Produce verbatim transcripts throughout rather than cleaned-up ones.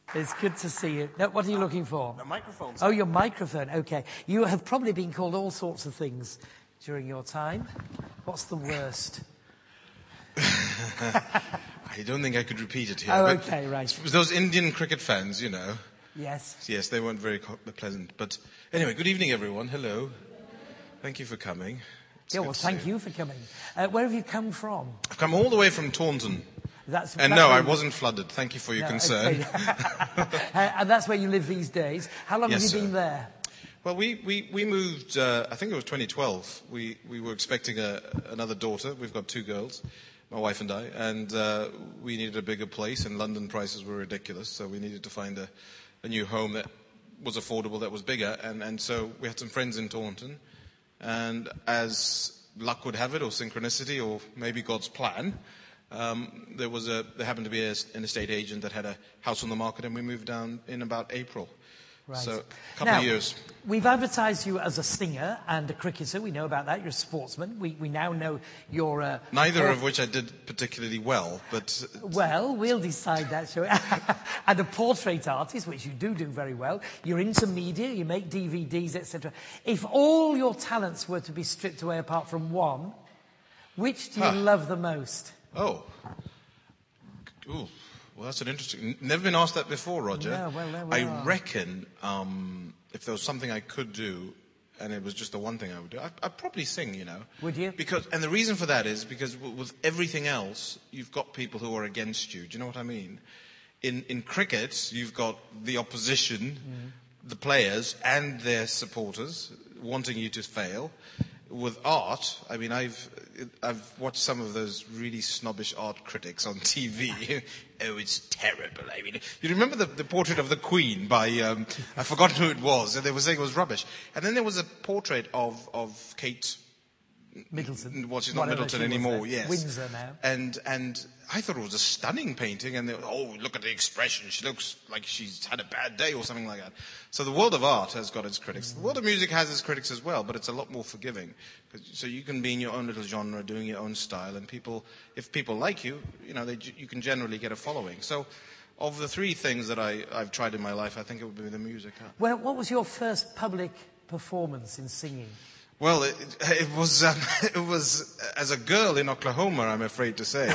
It's good to see you. No, what are you looking for? A microphone. Oh, your microphone. Okay. You have probably been called all sorts of things during your time. What's the worst? I don't think I could repeat it here. Oh, okay, right. Those Indian cricket fans, you know. Yes. Yes, they weren't very co- pleasant. But anyway, good evening, everyone. Hello. Thank you for coming. It's yeah, well, thank you. you for coming. Uh, where have you come from? I've come all the way from Taunton. That's, and that's no, I you... wasn't flooded. Thank you for your no, concern. Okay. uh, and that's where you live these days. How long yes, have you sir. been there? Well, we, we, we moved, uh, I think it was twenty twelve. We, we were expecting a, another daughter. We've got two girls, my wife and I, and uh, we needed a bigger place, and London prices were ridiculous, so we needed to find a, a new home that was affordable, that was bigger, and, and so we had some friends in Taunton, and as luck would have it, or synchronicity, or maybe God's plan, um, there was a there happened to be a, an estate agent that had a house on the market, and we moved down in about April. Right. So, a couple now, of years. We've advertised you as a singer and a cricketer. We know about that. You're a sportsman. We we now know you're a... Neither a, of which I did particularly well, but... Well, we'll decide that, shall we? And a portrait artist, which you do do very well. You're into media. You make D V Ds, et cetera. If all your talents were to be stripped away apart from one, which do you huh. love the most? Oh. Ooh. Well, that's an interesting... Never been asked that before, Roger. No, well, there we I are. reckon um, if there was something I could do, and it was just the one thing I would do, I'd, I'd probably sing, you know. Would you? Because, and the reason for that is because w- with everything else, you've got people who are against you. Do you know what I mean? In in cricket, you've got the opposition, mm. the players, and their supporters wanting you to fail. With art, I mean, I've I've watched some of those really snobbish art critics on T V. Oh, it's terrible. I mean, you remember the, the portrait of the Queen by, um, I've forgotten who it was, and they were saying it was rubbish. And then there was a portrait of, of Kate Middleton. Well, she's not Whatever Middleton she anymore, was, yes. Windsor now. And, and I thought it was a stunning painting, and they were, oh, look at the expression. She looks like she's had a bad day or something like that. So the world of art has got its critics. The world of music has its critics as well, but it's a lot more forgiving. So you can be in your own little genre, doing your own style, and people, if people like you, you know, they, you can generally get a following. So of the three things that I, I've tried in my life, I think it would be the music. Huh? Well, what was your first public performance in singing? Well, it, it was um, it was as a girl in Oklahoma, I'm afraid to say.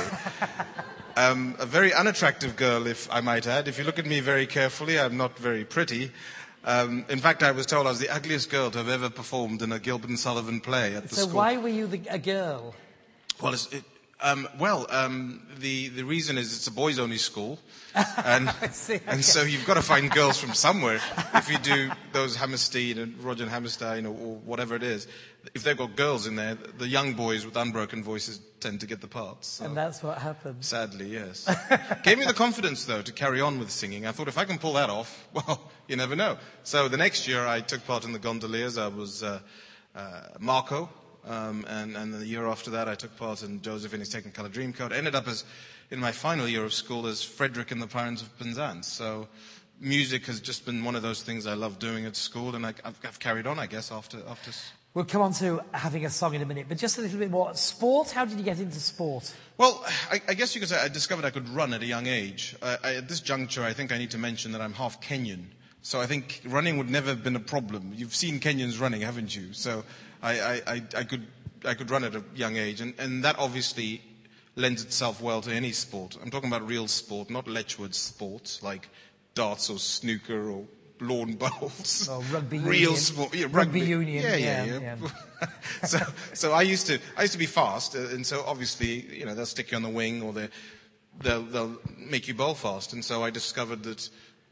um, a very unattractive girl, if I might add. If you look at me very carefully, I'm not very pretty. Um, in fact, I was told I was the ugliest girl to have ever performed in a Gilbert and Sullivan play at the so school. So why were you the, a girl? Well, it's, it, um, well, um, the the reason is it's a boys-only school, and see, okay. and so you've got to find girls from somewhere. If you do those Hammerstein and Roger and Hammerstein or, or whatever it is, if they've got girls in there, the young boys with unbroken voices tend to get the parts. So. And that's what happened. Sadly, yes. Gave me the confidence though to carry on with singing. I thought if I can pull that off, well, you never know. So the next year I took part in the Gondoliers. I was uh, uh, Marco. Um, and, and the year after that, I took part in Joseph in his Technicolor Dreamcoat. I ended up as, in my final year of school, as Frederick in the Pirates of Penzance. So music has just been one of those things I love doing at school, and I, I've, I've carried on, I guess, after, after... We'll come on to having a song in a minute, but just a little bit more. Sport, how did you get into sport? Well, I, I guess you could say I discovered I could run at a young age. I, I, at this juncture, I think I need to mention that I'm half Kenyan. So I think running would never have been a problem. You've seen Kenyans running, haven't you? So... I, I, I could I could run at a young age, and, and that obviously lends itself well to any sport. I'm talking about real sport, not Letchworth sports like darts or snooker or lawn bowls. Oh, rugby real union. sport, yeah, rugby, rugby union. Yeah, yeah, yeah. yeah. yeah. so so I used to I used to be fast, and so obviously you know they'll stick you on the wing or they they'll they'll make you bowl fast, and so I discovered that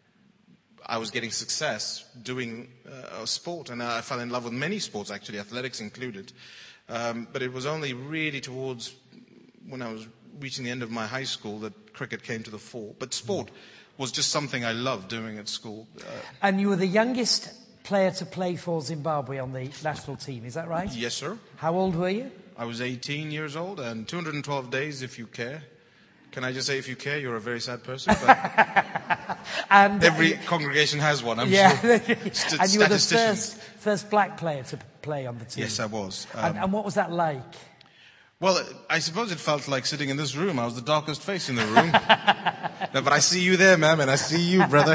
I was getting success doing uh, a sport, and I fell in love with many sports, actually, athletics included. Um, but it was only really towards when I was reaching the end of my high school that cricket came to the fore. But sport was just something I loved doing at school. Uh, and you were the youngest player to play for Zimbabwe on the national team, is that right? Yes, sir. How old were you? I was eighteen years old, and two hundred twelve days, if you care. Can I just say, if you care, you're a very sad person. But and every uh, congregation has one, I'm yeah. sure. St- and you were the first, first black player to play on the team. Yes, I was. Um, and, and what was that like? Well, I suppose it felt like sitting in this room. I was the darkest face in the room. No, but I see you there, ma'am, and I see you, brother.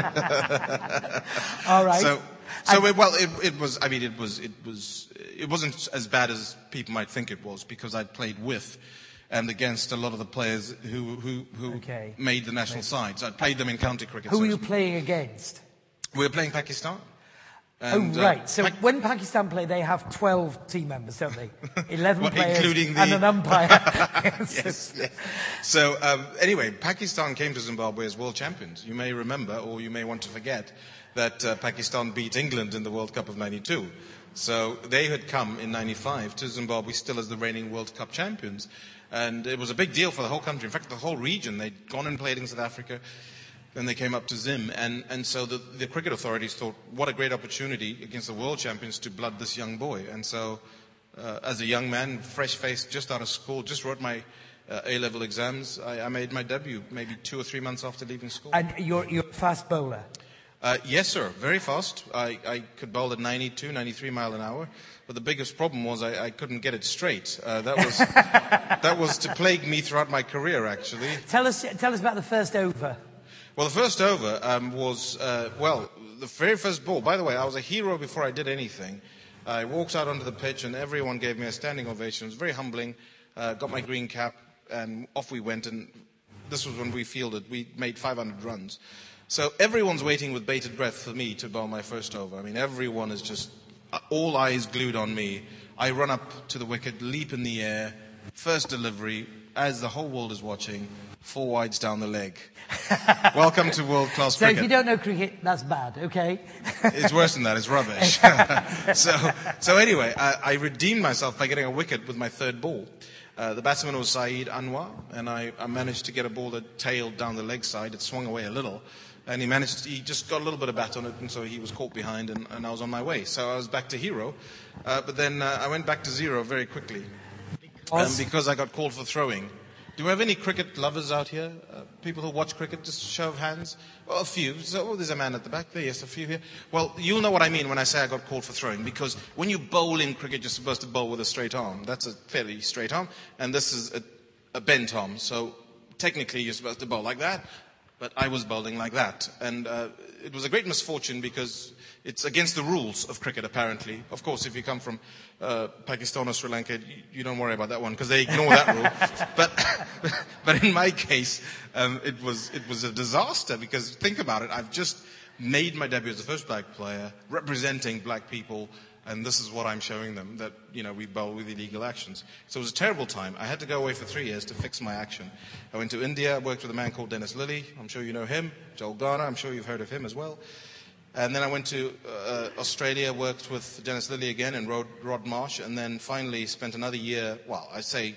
All right. So, so it, well, it, it was. I mean, it was. It was. It wasn't as bad as people might think it was because I played with and against a lot of the players who who, who okay. made the national sides. I played them in county cricket. Who so were you playing against? We were playing Pakistan. And, oh, right. Uh, so pa- when Pakistan play, they have twelve team members, don't they? eleven well, players including the... and an umpire. yes, yes. So, um, anyway, Pakistan came to Zimbabwe as world champions. You may remember, or you may want to forget, that uh, Pakistan beat England in the World Cup of ninety-two. So they had come in ninety-five to Zimbabwe still as the reigning World Cup champions. And it was a big deal for the whole country. In fact, the whole region. They'd gone and played in South Africa. Then they came up to Zim, and, and so the, the cricket authorities thought, what a great opportunity against the world champions to blood this young boy. And so, uh, as a young man, fresh-faced, just out of school, just wrote my uh, A-level exams, I, I made my debut maybe two or three months after leaving school. And you're, you're a fast bowler? Uh, yes, sir, very fast. I, I could bowl at ninety-two, ninety-three mile an hour. But the biggest problem was I, I couldn't get it straight. Uh, that was that was to plague me throughout my career, actually. Tell us, tell us about the first over. Well, the first over um, was, uh, well, the very first ball. By the way, I was a hero before I did anything. I walked out onto the pitch and everyone gave me a standing ovation. It was very humbling. Uh, got my green cap and off we went. And this was when we fielded. We made five hundred runs. So everyone's waiting with bated breath for me to bowl my first over. I mean, everyone is just all eyes glued on me. I run up to the wicket, leap in the air, first delivery, as the whole world is watching. Four wides down the leg. Welcome to world-class so cricket. So if you don't know cricket, that's bad, okay? It's worse than that. It's rubbish. so, so anyway, I, I redeemed myself by getting a wicket with my third ball. Uh, the batsman was Saeed Anwar, and I, I managed to get a ball that tailed down the leg side. It swung away a little, and he managed. To, he just got a little bit of bat on it, and so he was caught behind, and, and I was on my way. So I was back to hero, uh, but then uh, I went back to zero very quickly, um, because I got called for throwing. Do we have any cricket lovers out here? Uh, people who watch cricket, just show of hands? Well, a few. So, oh, there's a man at the back there. Yes, a few here. Well, you'll know what I mean when I say I got called for throwing, because when you bowl in cricket, you're supposed to bowl with a straight arm. That's a fairly straight arm, and this is a, a bent arm. So technically, you're supposed to bowl like that, but I was bowling like that. And uh, it was a great misfortune because it's against the rules of cricket, apparently. Of course, if you come from uh, Pakistan or Sri Lanka, you, you don't worry about that one because they ignore that rule. But, but in my case, um, it was it was a disaster because think about it. I've just made my debut as the first black player, representing black people, and this is what I'm showing them, that, you know, we bowl with illegal actions. So it was a terrible time. I had to go away for three years to fix my action. I went to India, I worked with a man called Dennis Lilly. I'm sure you know him. Joel Garner, I'm sure you've heard of him as well. And then I went to uh, Australia, worked with Dennis Lilly again and Rod, Rod Marsh, and then finally spent another year, well, I say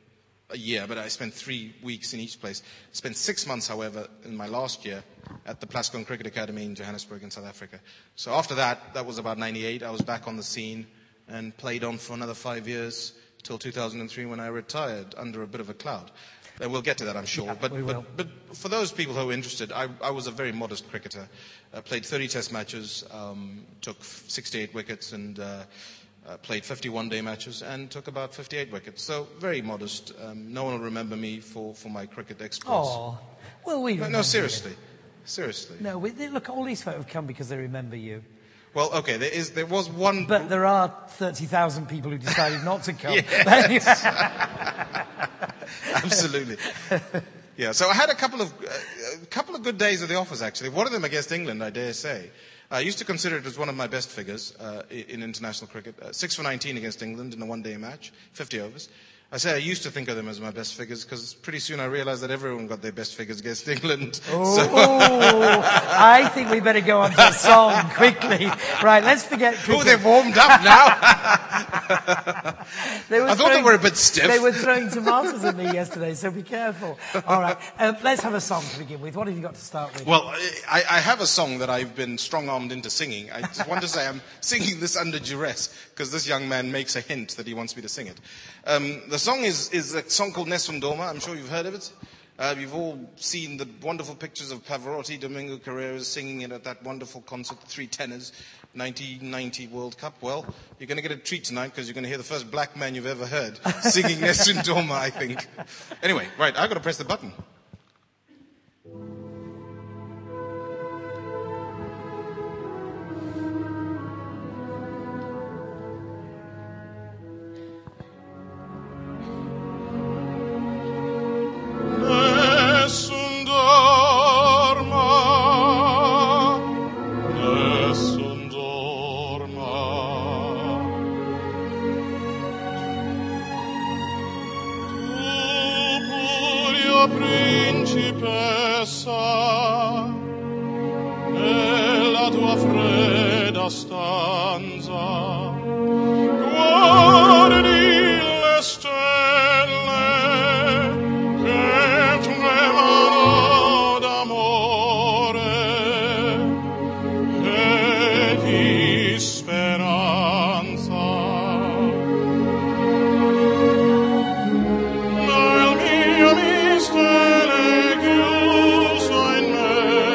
a year, but I spent three weeks in each place. Spent six months, however, in my last year at the Plascon Cricket Academy in Johannesburg in South Africa. So after that, that was about ninety-eight, I was back on the scene and played on for another five years till two thousand three when I retired under a bit of a cloud. And we'll get to that, I'm sure. Yeah, but, we will. but but for those people who are interested, I, I was a very modest cricketer. I played thirty test matches, um, took sixty-eight wickets, and uh, uh, played fifty one-day matches, and took about fifty-eight wickets. So very modest. Um, no one will remember me for, for my cricket exploits. Oh, well, we no, remember no, seriously, you. seriously. No, we, they, look, all these folk have come because they remember you. Well, okay, there is there was one. But there are thirty thousand people who decided not to come. Yes. Absolutely. Yeah, so I had a couple of uh, a couple of good days at the office, actually. One of them against England, I dare say. I used to consider it as one of my best figures uh, in international cricket. Uh, six for nineteen against England in a one-day match, fifty overs. I say I used to think of them as my best figures because pretty soon I realized that everyone got their best figures against England. Oh, so. I think we better go on to a song quickly. Right, let's forget cricket. Oh, they've warmed up now. they were I thought throwing, they were a bit stiff. They were throwing tomatoes at me yesterday, so be careful. All right, um, let's have a song to begin with. What have you got to start with? Well, I, I have a song that I've been strong-armed into singing. I just want to say I'm singing this under duress because this young man makes a hint that he wants me to sing it. Um, the song is, is a song called Nessun Dorma. I'm sure you've heard of it. Uh, you've all seen the wonderful pictures of Pavarotti, Domingo Carreras singing it at that wonderful concert, the Three Tenors, nineteen ninety World Cup. Well, you're going to get a treat tonight because you're going to hear the first black man you've ever heard singing Nessun Dorma, I think. Anyway, right, I've got to press the button. stessa nella tua fredda stanza guardi le stelle che tremano d'amore e di speranza. Nel mio mistero chiuso in me,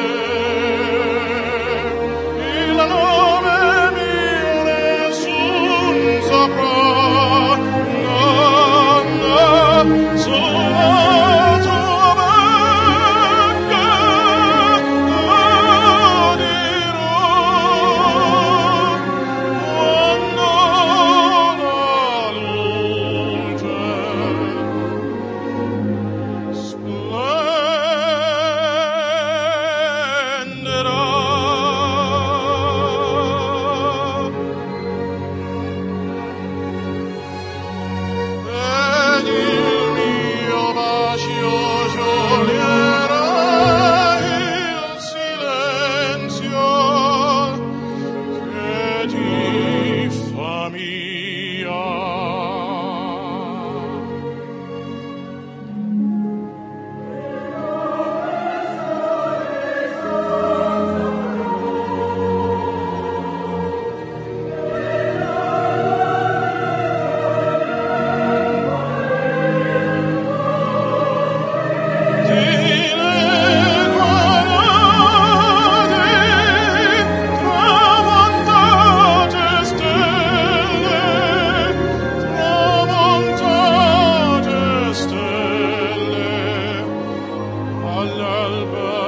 il nome mio nessun saprà, no, no, sulla tua bocca lo dirò, quando la luce splenderà ed il mio bacio scioglierà il silenzio che ti fa mia. Tramontate stelle, tramontate stelle, all'alba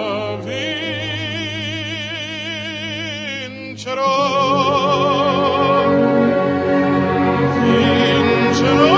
vincerò, vincerò,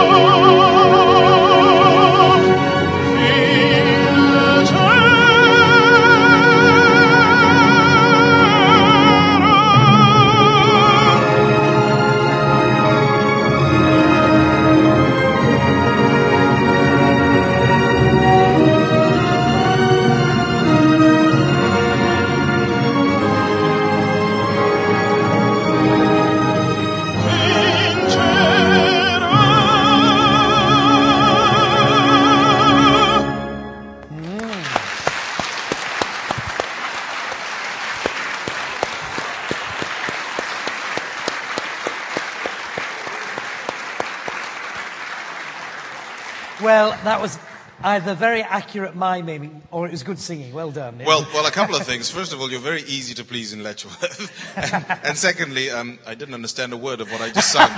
Well, that was either very accurate miming or it was good singing. Well done. Well, well, a couple of things. First of all, you're very easy to please in Letchworth. and, and secondly, um, I didn't understand a word of what I just sung.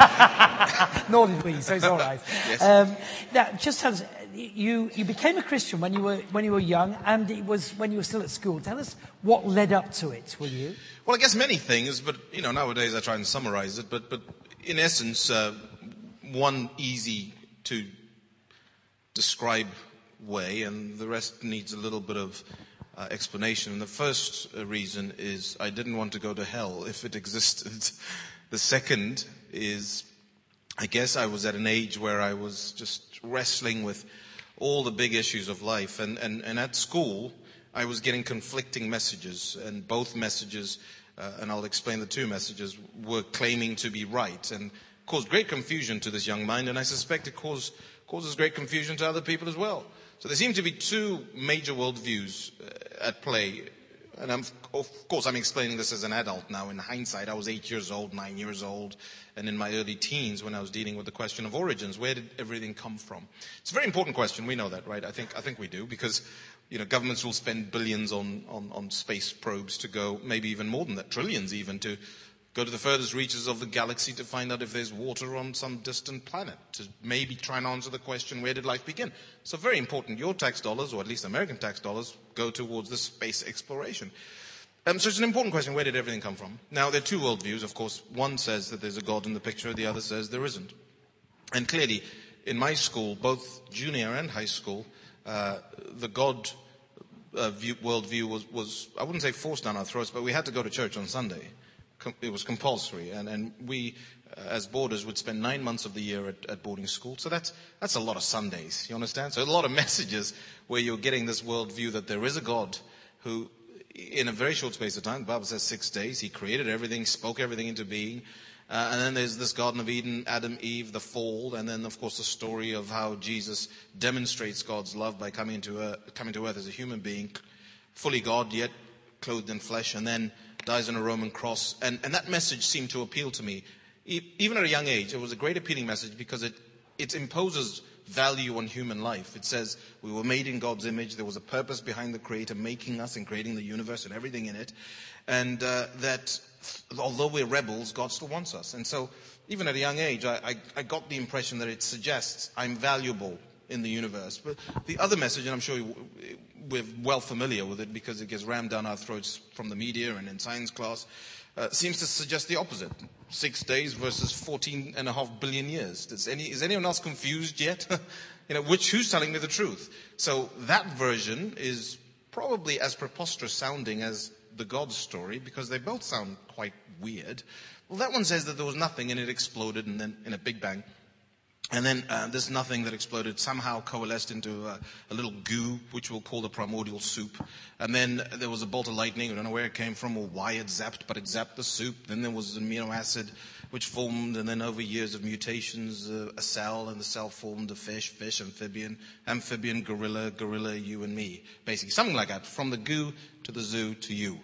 Nor did we, so it's all right. Yes. Um, now, just as you, you became a Christian when you were when you were young, and it was when you were still at school. Tell us what led up to it, will you? Well, I guess many things, but you know, nowadays I try and summarize it. But, but in essence, uh, one easy to describe way, and the rest needs a little bit of uh, explanation. And the first uh, reason is I didn't want to go to hell if it existed. The second is, I guess I was at an age where I was just wrestling with all the big issues of life. And, and, and at school, I was getting conflicting messages, and both messages, uh, and I'll explain the two messages, were claiming to be right, and caused great confusion to this young mind, and I suspect it caused, causes great confusion to other people as well. So there seem to be two major worldviews uh, at play. And I'm, of course, I'm explaining this as an adult now. In hindsight, I was eight years old, nine years old, and in my early teens when I was dealing with the question of origins. Where did everything come from? It's a very important question. We know that, right? I think, I think we do, because, you know, governments will spend billions on, on, on space probes to go, maybe even more than that, trillions even, to go to the furthest reaches of the galaxy to find out if there's water on some distant planet, to maybe try and answer the question, where did life begin? So very important. Your tax dollars, or at least American tax dollars, go towards this space exploration. Um, so it's an important question, where did everything come from? Now, there are two worldviews, of course. One says that there's a God in the picture, the other says there isn't. And clearly, in my school, both junior and high school, uh, the God uh, view, worldview was, was, I wouldn't say forced down our throats, but we had to go to church on Sunday. It was compulsory, and, and we uh, as boarders, would spend nine months of the year at, at boarding school. So that's that's a lot of Sundays, you understand? So a lot of messages where you're getting this worldview that there is a God who, in a very short space of time, the Bible says six days, he created everything, spoke everything into being. Uh, and then there's this Garden of Eden, Adam, Eve, the fall, and then, of course, the story of how Jesus demonstrates God's love by coming into uh, coming to earth as a human being, fully God, yet clothed in flesh, and then dies on a Roman cross. And, and that message seemed to appeal to me. E- even at a young age, it was a great appealing message because it, it imposes value on human life. It says we were made in God's image. There was a purpose behind the Creator making us and creating the universe and everything in it. And uh, that although we're rebels, God still wants us. And so even at a young age, I, I, I got the impression that it suggests I'm valuable in the universe. But the other message, and I'm sure we're well familiar with it because it gets rammed down our throats from the media and in science class, uh, seems to suggest the opposite. Six days versus fourteen and a half billion years. Does any, is anyone else confused yet? you know, which, who's telling me the truth? So that version is probably as preposterous sounding as the God story because they both sound quite weird. Well, that one says that there was nothing and it exploded and then in a big bang. And then uh, this nothing that exploded somehow coalesced into a, a little goo, which we'll call the primordial soup. And then there was a bolt of lightning. I don't know where it came from or why it zapped, but it zapped the soup. Then there was an amino acid which formed, and then over years of mutations, uh, a cell, and the cell formed a fish, fish, amphibian, amphibian, gorilla, gorilla, you and me. Basically, something like that. From the goo to the zoo to you.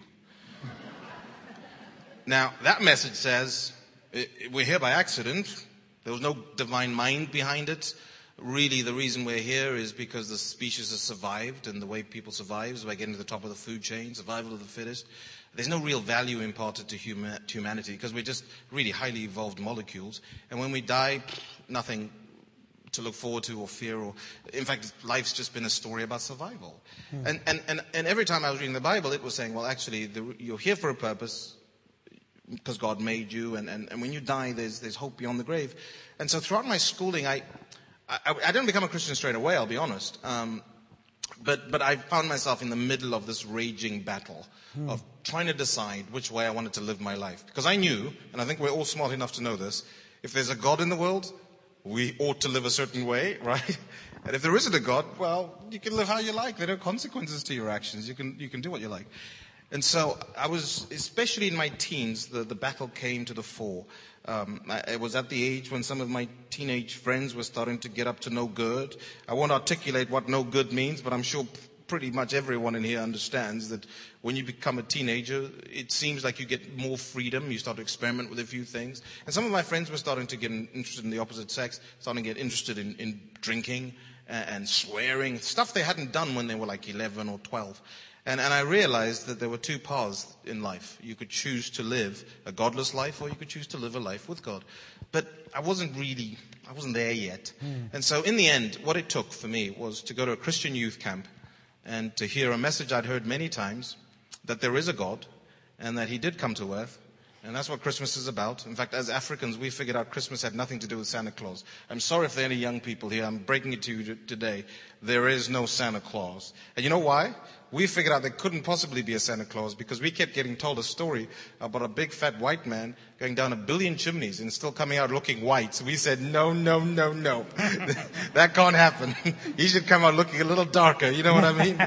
Now, that message says it, it, we're here by accident. There was no divine mind behind it. Really, the reason we're here is because the species has survived, and the way people survive is by getting to the top of the food chain, survival of the fittest. There's no real value imparted to, huma- to humanity because we're just really highly evolved molecules. And when we die, nothing to look forward to or fear. Or, in fact, life's just been a story about survival. Hmm. And, and, and, and every time I was reading the Bible, it was saying, well, actually, the, you're here for a purpose because God made you. And, and, and when you die, there's, there's hope beyond the grave. And so throughout my schooling, I, I, I didn't become a Christian straight away, I'll be honest. Um, but, but I found myself in the middle of this raging battle hmm. of trying to decide which way I wanted to live my life. Because I knew, and I think we're all smart enough to know this, if there's a God in the world, we ought to live a certain way, right? And if there isn't a God, well, you can live how you like. There are no consequences to your actions. You can, you can do what you like. And so I was, especially in my teens, the, the battle came to the fore. Um, I, I was at the age when some of my teenage friends were starting to get up to no good. I won't articulate what no good means, but I'm sure pretty much everyone in here understands that when you become a teenager, it seems like you get more freedom. You start to experiment with a few things. And some of my friends were starting to get interested in the opposite sex, starting to get interested in, in drinking and, and swearing, stuff they hadn't done when they were like eleven or twelve. And, and I realized that there were two paths in life. You could choose to live a godless life, or you could choose to live a life with God. But I wasn't really, I wasn't there yet. Mm. And so in the end, what it took for me was to go to a Christian youth camp and to hear a message I'd heard many times, that there is a God and that he did come to earth. And that's what Christmas is about. In fact, as Africans, we figured out Christmas had nothing to do with Santa Claus. I'm sorry if there are any young people here. I'm breaking it to you today. There is no Santa Claus. And you know why? We figured out there couldn't possibly be a Santa Claus because we kept getting told a story about a big fat white man going down a billion chimneys and still coming out looking white. So we said, no, no, no, no. That can't happen. He should come out looking a little darker. You know what I mean?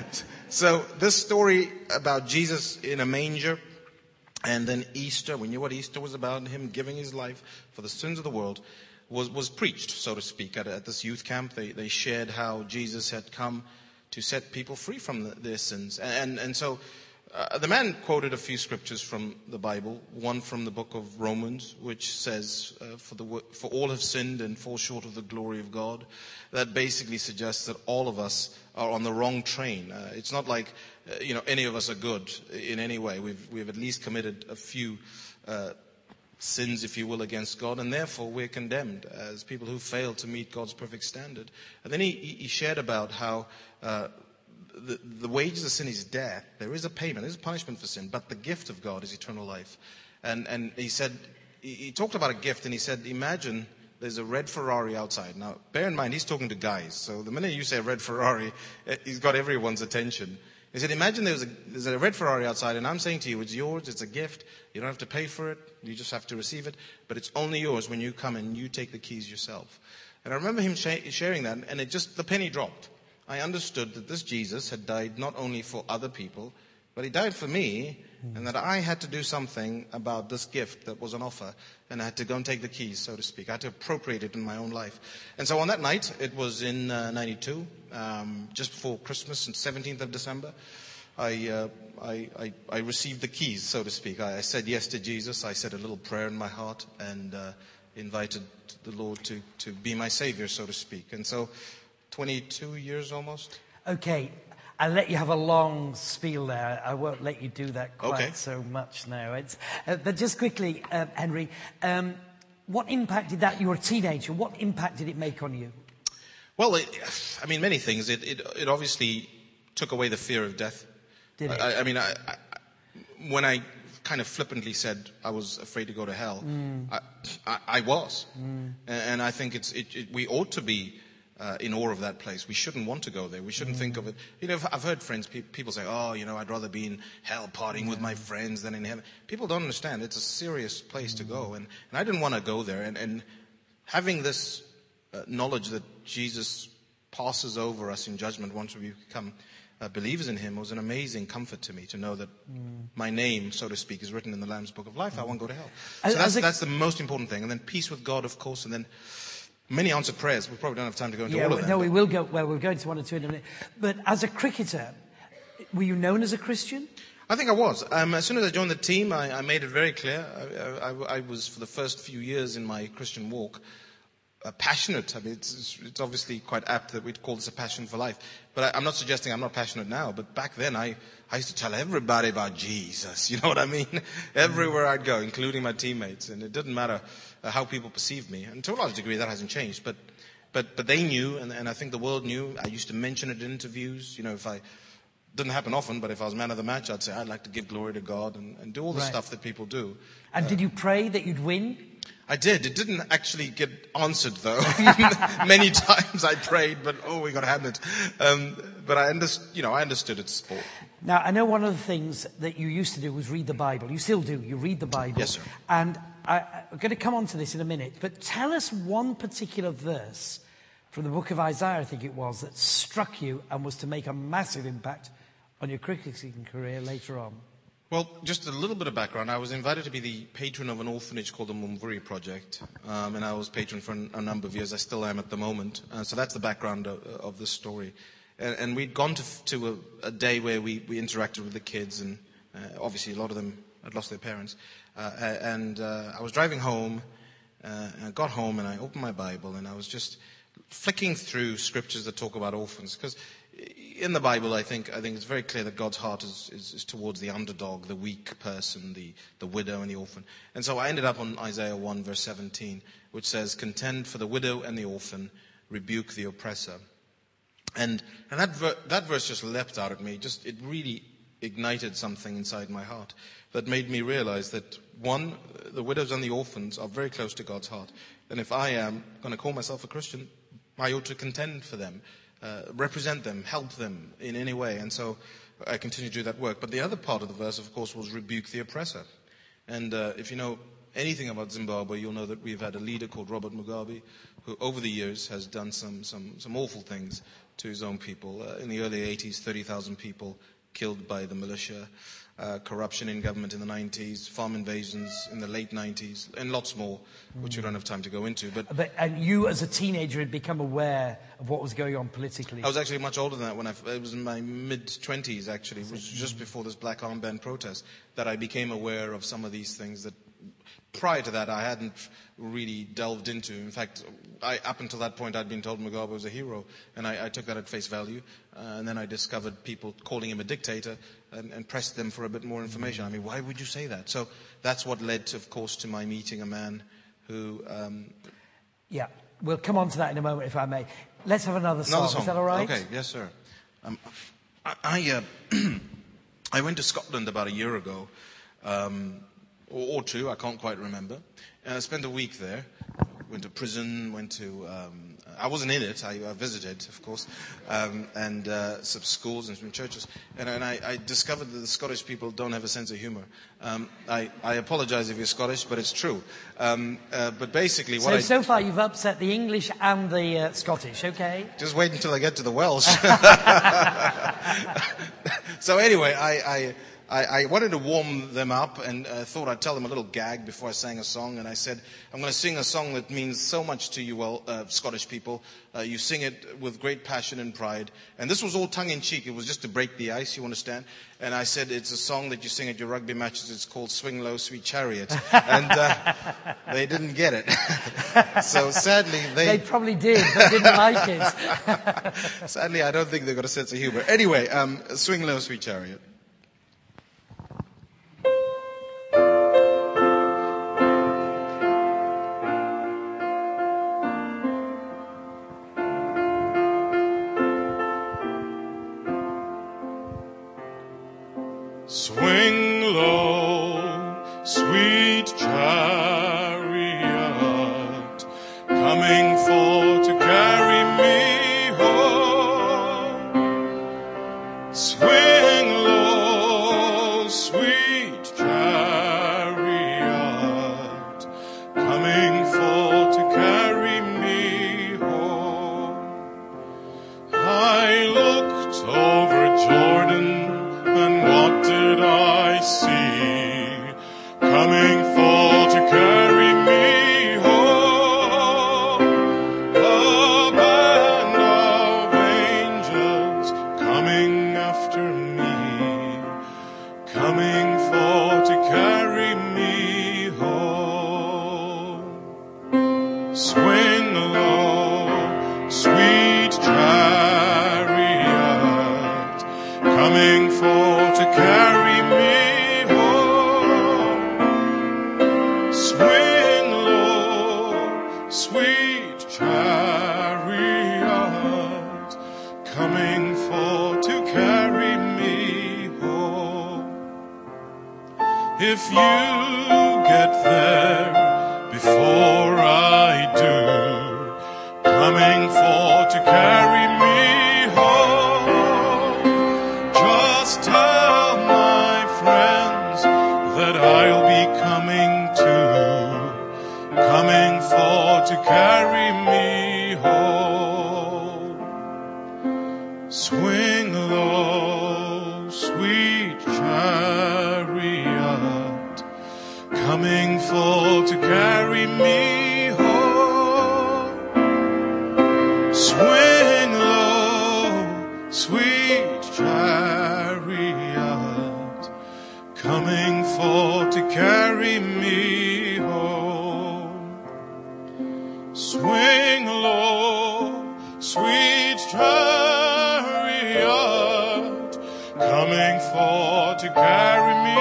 So this story about Jesus in a manger, and then Easter, we knew what Easter was about, him giving his life for the sins of the world, was, was preached, so to speak, at, at this youth camp. They, they shared how Jesus had come to set people free from the, their sins. And, and so uh, the man quoted a few scriptures from the Bible, one from the book of Romans, which says, uh, for, the, for all have sinned and fall short of the glory of God. That basically suggests that all of us are on the wrong train. Uh, it's not like, uh, you know, any of us are good in any way. We've, we've at least committed a few uh, sins, if you will, against God, and therefore we're condemned as people who fail to meet God's perfect standard. And then he, he shared about how uh, the, the wages of sin is death. There is a payment, there is a punishment for sin, but the gift of God is eternal life. And, and he said, he, he talked about a gift, and he said, imagine there's a red Ferrari outside. Now, bear in mind, he's talking to guys. So the minute you say red Ferrari, he's got everyone's attention. He said, imagine there's a, there's a red Ferrari outside, and I'm saying to you, it's yours, it's a gift. You don't have to pay for it. You just have to receive it. But it's only yours when you come and you take the keys yourself. And I remember him sh- sharing that, and it just, the penny dropped. I understood that this Jesus had died not only for other people, but he died for me, and that I had to do something about this gift that was on offer, and I had to go and take the keys, so to speak. I had to appropriate it in my own life. And so on that night, it was in uh, ninety-two, um, just before Christmas, on seventeenth of December, I, uh, I, I, I received the keys, so to speak. I, I said yes to Jesus. I said a little prayer in my heart, and uh, invited the Lord to, to be my Savior, so to speak. And so, twenty-two years almost. Okay. I'll let you have a long spiel there. I won't let you do that quite Okay. so much now. It's, uh, but just quickly, uh, Henry, um, what impact did that, you were a teenager, what impact did it make on you? Well, it, I mean, many things. It, it, it obviously took away the fear of death. Did it? I, I mean, I, I, when I kind of flippantly said I was afraid to go to hell, Mm. I, I, I was. Mm. And, and I think it's, it, it, we ought to be Uh, in awe of that place. We shouldn't want to go there. We shouldn't mm. think of it. You know, I've heard friends, pe- people say, oh, you know, I'd rather be in hell partying yeah. with my friends than in heaven. People don't understand. It's a serious place mm. to go. And, and I didn't want to go there. And, and having this uh, knowledge that Jesus passes over us in judgment once we become uh, believers in him was an amazing comfort to me, to know that mm. my name, so to speak, is written in the Lamb's Book of Life. Mm. I won't go to hell. So that's, a, that's the most important thing. And then peace with God, of course, and then many answered prayers. We probably don't have time to go into yeah, all of them. No, but. we will go. Well, we'll go into one or two in a minute. But as a cricketer, were you known as a Christian? I think I was. Um, as soon as I joined the team, I, I made it very clear. I, I, I was, for the first few years in my Christian walk, uh, passionate. I mean, it's, it's obviously quite apt that we'd call this a passion for life. But I, I'm not suggesting I'm not passionate now. But back then, I, I used to tell everybody about Jesus. You know what I mean? Everywhere I'd go, including my teammates. And it didn't matter uh, how people perceived me. And to a large degree, that hasn't changed. But but but they knew, and, and I think the world knew. I used to mention it in interviews. You know, if I... Didn't happen often, but if I was man of the match, I'd say I'd like to give glory to God and, and do all the right. stuff that people do. And uh, did you pray that you'd win? I did. It didn't actually get answered, though. Many times I prayed, but oh, we got hammered. Um, but I understood, you know, I understood it's sport. Now, I know one of the things that you used to do was read the Bible. You still do. You read the Bible. Yes, sir. And I, I'm going to come on to this in a minute. But tell us one particular verse from the book of Isaiah, I think it was, that struck you and was to make a massive impact on your cricketing career later on. Well, just a little bit of background. I was invited to be the patron of an orphanage called the Mumvuri Project, um, and I was patron for a number of years. I still am at the moment. Uh, so that's the background of, of this story. And, and we'd gone to, to a, a day where we, we interacted with the kids, and uh, obviously a lot of them had lost their parents. Uh, and uh, I was driving home, uh, and I got home, and I opened my Bible, and I was just flicking through scriptures that talk about orphans, because in the Bible, I think I think it's very clear that God's heart is, is, is towards the underdog, the weak person, the, the widow and the orphan. And so I ended up on Isaiah one, verse seventeen, which says, "Contend for the widow and the orphan, rebuke the oppressor." And and that ver- that verse just leapt out at me. Just it really ignited something inside my heart that made me realize that, one, the widows and the orphans are very close to God's heart. And if I am going to call myself a Christian, I ought to contend for them. Uh, represent them, help them in any way. And so I continue to do that work. But the other part of the verse, of course, was rebuke the oppressor. And uh, if you know anything about Zimbabwe, you'll know that we've had a leader called Robert Mugabe, who over the years has done some some, some awful things to his own people. Uh, in the early eighties, thirty thousand people killed by the militia, uh, corruption in government in the nineties, farm invasions in the late nineties, and lots more, which we don't have time to go into. But, but and you, as a teenager, had become aware of what was going on politically. I was actually much older than that. When I, it was in my mid-twenties, actually. It was just before this black armband protest that I became aware of some of these things that prior to that I hadn't really delved into. In fact, I, up until that point, I'd been told Mugabe was a hero, and I, I took that at face value. Uh, and then I discovered people calling him a dictator and, and pressed them for a bit more information. I mean, why would you say that? So that's what led, to, of course, to my meeting a man who... Um, yeah, we'll come on to that in a moment, if I may. Let's have another song. Another song. Is that all right? Okay, yes, sir. Um, I I, uh, I went to Scotland about a year ago, um, or, or two, I can't quite remember. And I spent a week there. Went to prison, went to um, I wasn't in it. I, I visited, of course, um, and uh, some schools and some churches. And, and I, I discovered that the Scottish people don't have a sense of humor. Um, I, I apologize if you're Scottish, but it's true. Um, uh, but basically, what so, I... So far you've upset the English and the uh, Scottish, okay? Just wait until I get to the Welsh. So anyway, I... I I, I wanted to warm them up and uh, thought I'd tell them a little gag before I sang a song. And I said, I'm going to sing a song that means so much to you, well, uh, Scottish people. Uh, you sing it with great passion and pride. And this was all tongue-in-cheek. It was just to break the ice, you understand? And I said, it's a song that you sing at your rugby matches. It's called Swing Low, Sweet Chariot. And uh, they didn't get it. So sadly, they... They probably did, but didn't like it. Sadly, I don't think they've got a sense of humor. Anyway, um, Swing Low, Sweet Chariot. Swing low, sweet chariot, coming for to carry me home. Swing low, sweet chariot, coming for to carry me home. I looked over Jordan, and what did I see coming for to carry me home? A band of angels coming after me, coming for to carry me home. Swing low, sweet chariot, coming for to carry me home. Swing low, sweet chariot, coming for to carry me home. If you get there before I do, coming for to carry me home, just tell my friends that I'll be coming too, coming for to carry me home. Swing low, sweet chariot, coming for to carry me home. Swing low, sweet chariot, coming for to carry me home. Swing low, sweet chariot, coming for to carry me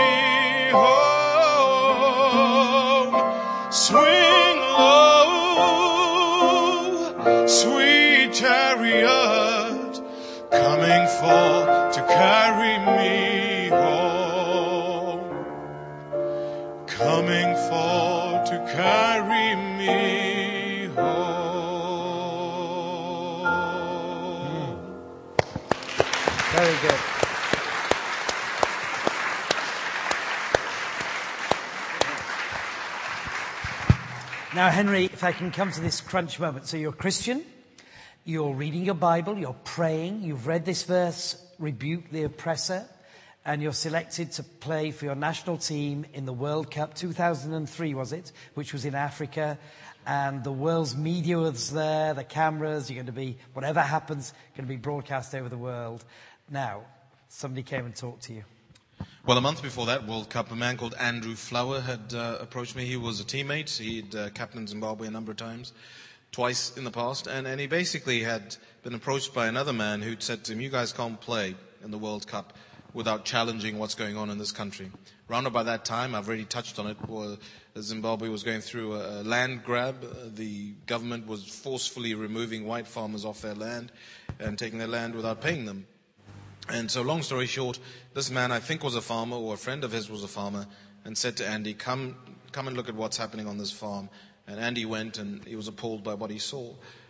home. Swing low, sweet chariot, coming for to carry me home, coming for to carry me home. Very good. Now, Henry, if I can come to this crunch moment. So you're a Christian, you're reading your Bible, you're praying, you've read this verse, rebuke the oppressor, and you're selected to play for your national team in the World Cup, two thousand three was it, which was in Africa, and the world's media was there, the cameras, you're going to be, whatever happens, going to be broadcast over the world. Now, somebody came and talked to you. Well, a month before that World Cup, a man called Andrew Flower had uh, approached me. He was a teammate. He'd uh, captained Zimbabwe a number of times, twice in the past. And, and he basically had been approached by another man who'd said to him, you guys can't play in the World Cup without challenging what's going on in this country. Round about that time, I've already touched on it, well, Zimbabwe was going through a, a land grab. Uh, the government was forcefully removing white farmers off their land and taking their land without paying them. And so long story short, this man I think was a farmer, or a friend of his was a farmer, and said to Andy, come come and look at what's happening on this farm. And Andy went, and he was appalled by what he saw.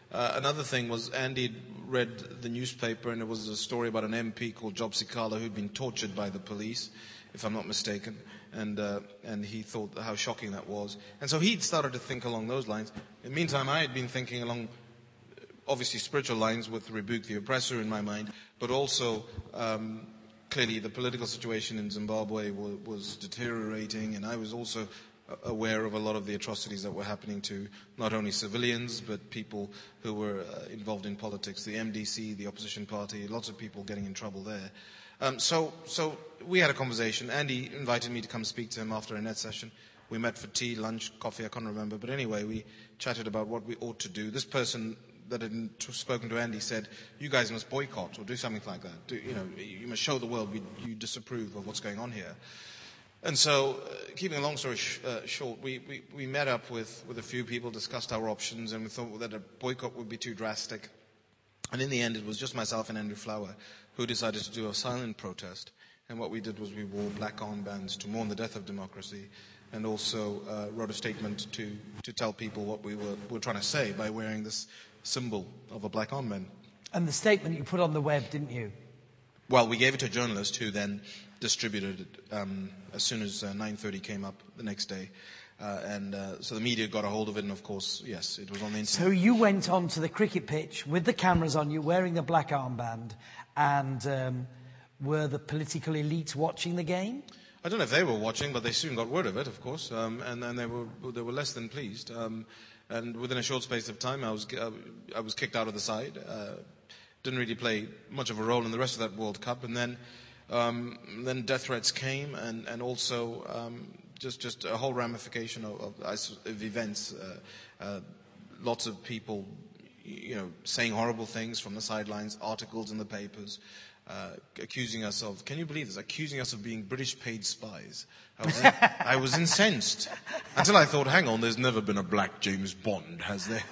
Uh, another thing was Andy read the newspaper, and there was a story about an M P called Job Sikala who'd been tortured by the police, if I'm not mistaken, and uh, and he thought how shocking that was. And so he'd started to think along those lines. In the meantime, I had been thinking along, obviously, spiritual lines with Rebuke the Oppressor in my mind, but also um, clearly the political situation in Zimbabwe was, was deteriorating, and I was also aware of a lot of the atrocities that were happening to not only civilians, but people who were uh, involved in politics, the M D C, the opposition party, lots of people getting in trouble there. Um, so, so we had a conversation. Andy invited me to come speak to him after a net session. We met for tea, lunch, coffee, I can't remember. But anyway, we chatted about what we ought to do. This person that had spoken to Andy said, you guys must boycott or do something like that. Do, you know, you must show the world we, you disapprove of what's going on here. And so, uh, keeping a long story sh- uh, short, we, we, we met up with, with a few people, discussed our options, and we thought that a boycott would be too drastic. And in the end, it was just myself and Andrew Flower who decided to do a silent protest. And what we did was we wore black armbands to mourn the death of democracy, and also uh, wrote a statement to, to tell people what we were, were trying to say by wearing this symbol of a black armband. And the statement you put on the web, didn't you? Well, we gave it to a journalist who then distributed it um, as soon as uh, nine thirty came up the next day. Uh, and uh, so the media got a hold of it, and of course, yes, it was on the internet. So you went onto the cricket pitch with the cameras on you, wearing the black armband, and um, were the political elites watching the game? I don't know if they were watching, but they soon got word of it, of course, um, and, and they were they were less than pleased. Um, and within a short space of time, I was uh, I was kicked out of the side. Uh, didn't really play much of a role in the rest of that World Cup, and then um, then death threats came, and and also um, just just a whole ramification of, of, of events. Uh, uh, lots of people, you know, saying horrible things from the sidelines, articles in the papers. Uh, accusing us of, can you believe this, accusing us of being British paid spies. I was, in, I was incensed until I thought, hang on, there's never been a black James Bond, has there?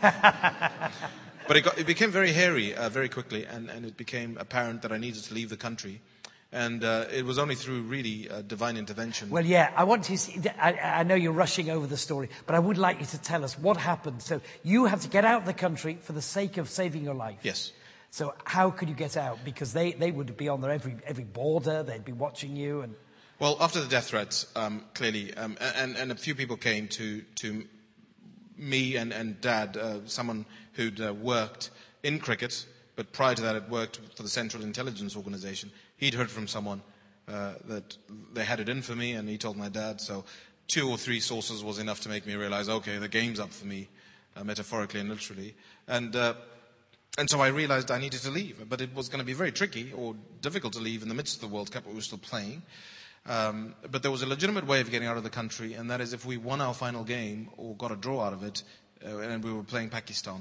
But it, got, it became very hairy uh, very quickly, and, and it became apparent that I needed to leave the country. And uh, it was only through really uh, divine intervention. Well, yeah, I want to see, I, I know you're rushing over the story, but I would like you to tell us what happened. So you had to get out of the country for the sake of saving your life. Yes. So how could you get out? Because they, they would be on their every every border. They'd be watching you. And well, after the death threats, um, clearly, um, and and a few people came to to me and and Dad, uh, someone who'd uh, worked in cricket, but prior to that had worked for the Central Intelligence Organisation. He'd heard from someone uh, that they had it in for me, and he told my dad. So two or three sources was enough to make me realise, okay, the game's up for me, uh, metaphorically and literally, and. Uh, And so I realized I needed to leave, but it was going to be very tricky or difficult to leave in the midst of the World Cup. We were still playing. Um, but there was a legitimate way of getting out of the country, and that is if we won our final game or got a draw out of it, uh, and we were playing Pakistan.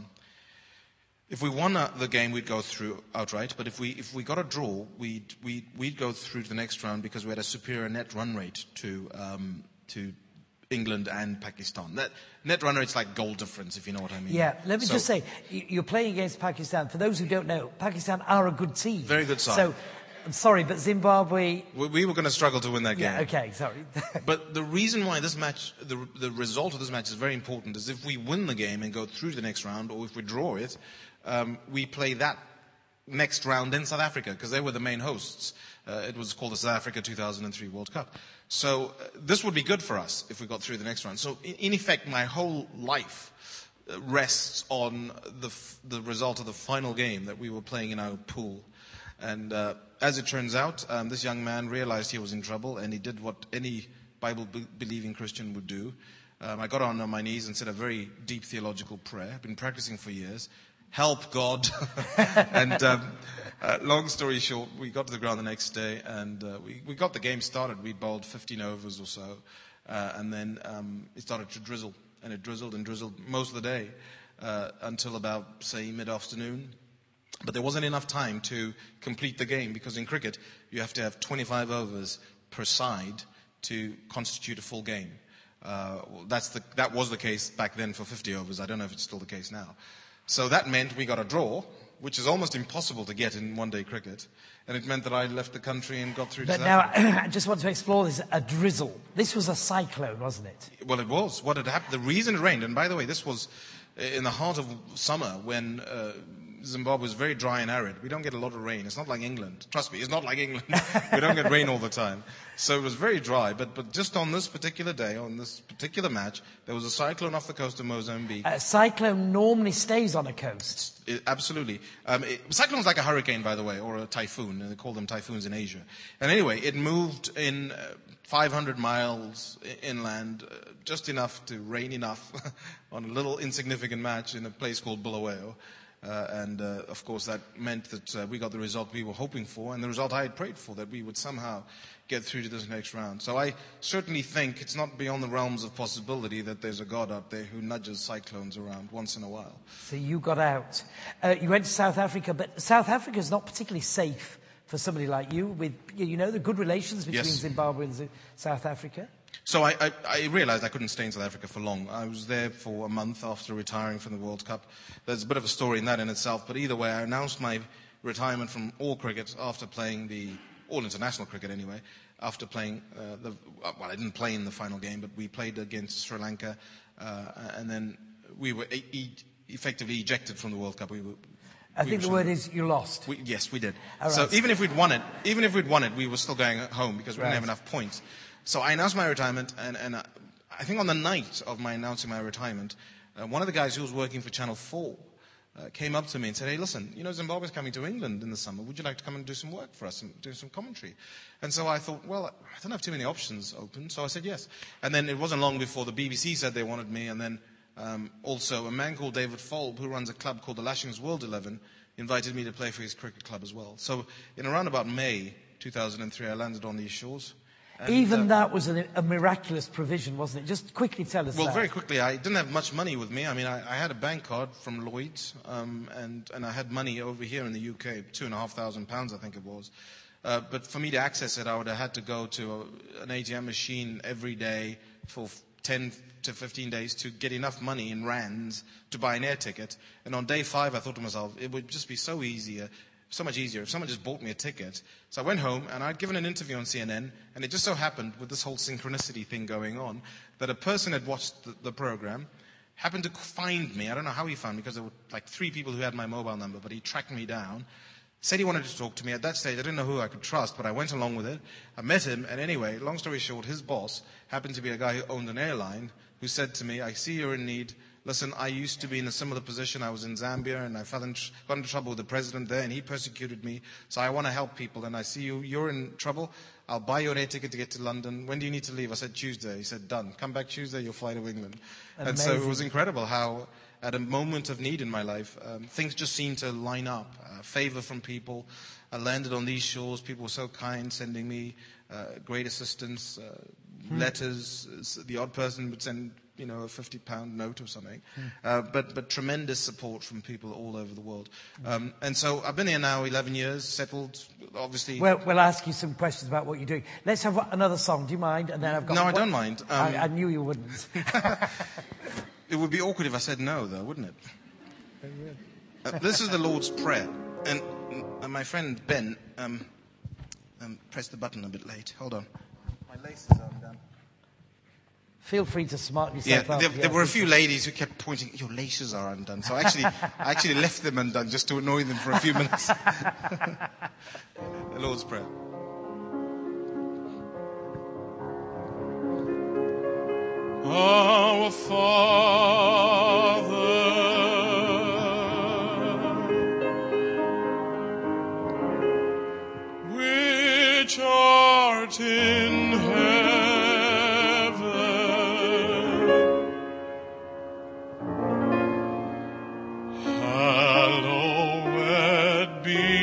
If we won uh, the game, we'd go through outright, but if we if we got a draw, we'd, we'd, we'd go through to the next round because we had a superior net run rate to um, to England and Pakistan. Net, net run rate's like goal difference, if you know what I mean. Yeah, let me so, just say, you're playing against Pakistan. For those who don't know, Pakistan are a good team. Very good side. So, I'm sorry, but Zimbabwe... We, we were going to struggle to win that game. Yeah, okay, sorry. But the reason why this match, the, the result of this match is very important is if we win the game and go through to the next round, or if we draw it, um, we play that next round in South Africa, because they were the main hosts. Uh, it was called the South Africa two thousand three World Cup. So uh, this would be good for us if we got through the next round. So in, in effect, my whole life uh, rests on the f- the result of the final game that we were playing in our pool. And uh, as it turns out, um, this young man realized he was in trouble, and he did what any Bible-believing Christian would do. Um, I got on my knees and said a very deep theological prayer. I've been practicing for years. Help, God. and um, uh, long story short, we got to the ground the next day, and uh, we, we got the game started. We bowled fifteen overs or so, uh, and then um, it started to drizzle, and it drizzled and drizzled most of the day uh, until about, say, mid-afternoon. But there wasn't enough time to complete the game, because in cricket, you have to have twenty-five overs per side to constitute a full game. Uh, that's the, that was the case back then for fifty overs. I don't know if it's still the case now. So that meant we got a draw, which is almost impossible to get in one-day cricket. And it meant that I left the country and got through but to now, South Africa. I just want to explore this, a drizzle. This was a cyclone, wasn't it? Well, it was. What had happened, the reason it rained, and by the way, this was in the heart of summer when uh, Zimbabwe is very dry and arid. We don't get a lot of rain. It's not like England. Trust me, it's not like England. We don't get rain all the time. So it was very dry. But but just on this particular day, on this particular match, there was a cyclone off the coast of Mozambique. A cyclone normally stays on a coast. It, absolutely. Um, it, cyclone's like a hurricane, by the way, or a typhoon. They call them typhoons in Asia. And anyway, it moved in uh, five hundred miles inland, uh, just enough to rain enough on a little insignificant match in a place called Bulawayo. Uh, and, uh, of course, that meant that uh, we got the result we were hoping for, and the result I had prayed for, that we would somehow get through to this next round. So I certainly think it's not beyond the realms of possibility that there's a God out there who nudges cyclones around once in a while. So you got out. Uh, you went to South Africa, but South Africa is not particularly safe for somebody like you, with, you know, the good relations between Yes. Zimbabwe and Z- South Africa. So I, I, I realized I couldn't stay in South Africa for long. I was there for a month after retiring from the World Cup. There's a bit of a story in that in itself, but either way, I announced my retirement from all cricket after playing the, all international cricket anyway, after playing uh, the, well, I didn't play in the final game, but we played against Sri Lanka, uh, and then we were e- e- effectively ejected from the World Cup. We were, I we think the were- word is you lost. We, yes, we did. All So right. even if we'd won it, even if we'd won it, we were still going home because we Right. didn't have enough points. So I announced my retirement, and, and uh, I think on the night of my announcing my retirement, uh, one of the guys who was working for Channel four uh, came up to me and said, "Hey, listen, you know Zimbabwe's coming to England in the summer. Would you like to come and do some work for us and do some commentary?" And so I thought, well, I don't have too many options open, so I said yes. And then it wasn't long before the B B C said they wanted me, and then um, also a man called David Folb, who runs a club called the Lashings World eleven, invited me to play for his cricket club as well. So in around about May two thousand three, I landed on these shores. And, Even uh, that was a, a miraculous provision, wasn't it? Just quickly tell us Well, that. very quickly, I didn't have much money with me. I mean, I, I had a bank card from Lloyd's, um, and, and I had money over here in the U K, two and a half thousand pounds, I think it was. Uh, but for me to access it, I would have had to go to a, an A T M machine every day for ten to fifteen days to get enough money in rands to buy an air ticket. And on day five, I thought to myself, it would just be so easier, so much easier if someone just bought me a ticket. So I went home and I'd given an interview on C N N, and it just so happened with this whole synchronicity thing going on that a person had watched the, the program, happened to find me. I don't know how he found me because there were like three people who had my mobile number, but he tracked me down, said he wanted to talk to me. At that stage, I didn't know who I could trust, but I went along with it. I met him, and anyway, long story short, his boss happened to be a guy who owned an airline who said to me, "I see you're in need. Listen, I used to be in a similar position. I was in Zambia, and I fell in tr- got into trouble with the president there, and he persecuted me. So I want to help people, and I see you. You're in trouble. I'll buy you an air ticket to get to London. When do you need to leave?" I said, "Tuesday." He said, "Done. Come back Tuesday. You'll fly to England." And so it Amazing. was incredible how, at a moment of need in my life, um, things just seemed to line up. Uh, favor from people. I landed on these shores. People were so kind, sending me uh, great assistance, uh, Hmm. letters. S- The odd person would send, you know, a fifty pound note or something. Uh, but, but tremendous support from people all over the world. Um, and so I've been here now eleven years, settled, obviously. Well, we'll ask you some questions about what you're doing. Let's have another song. Do you mind? And then I've got. No, I one- don't mind. Um, I, I knew you wouldn't. It would be awkward if I said no, though, wouldn't it? Uh, this is the Lord's Prayer. And uh, my friend Ben um, um, pressed the button a bit late. Hold on. My laces are undone. Feel free to smart Yeah, yourself up. there, yeah. there were a few ladies who kept pointing, "Your laces are undone." So I actually, I actually left them undone just to annoy them for a few minutes. The Lord's Prayer. Our Father, which art in heaven, hallowed be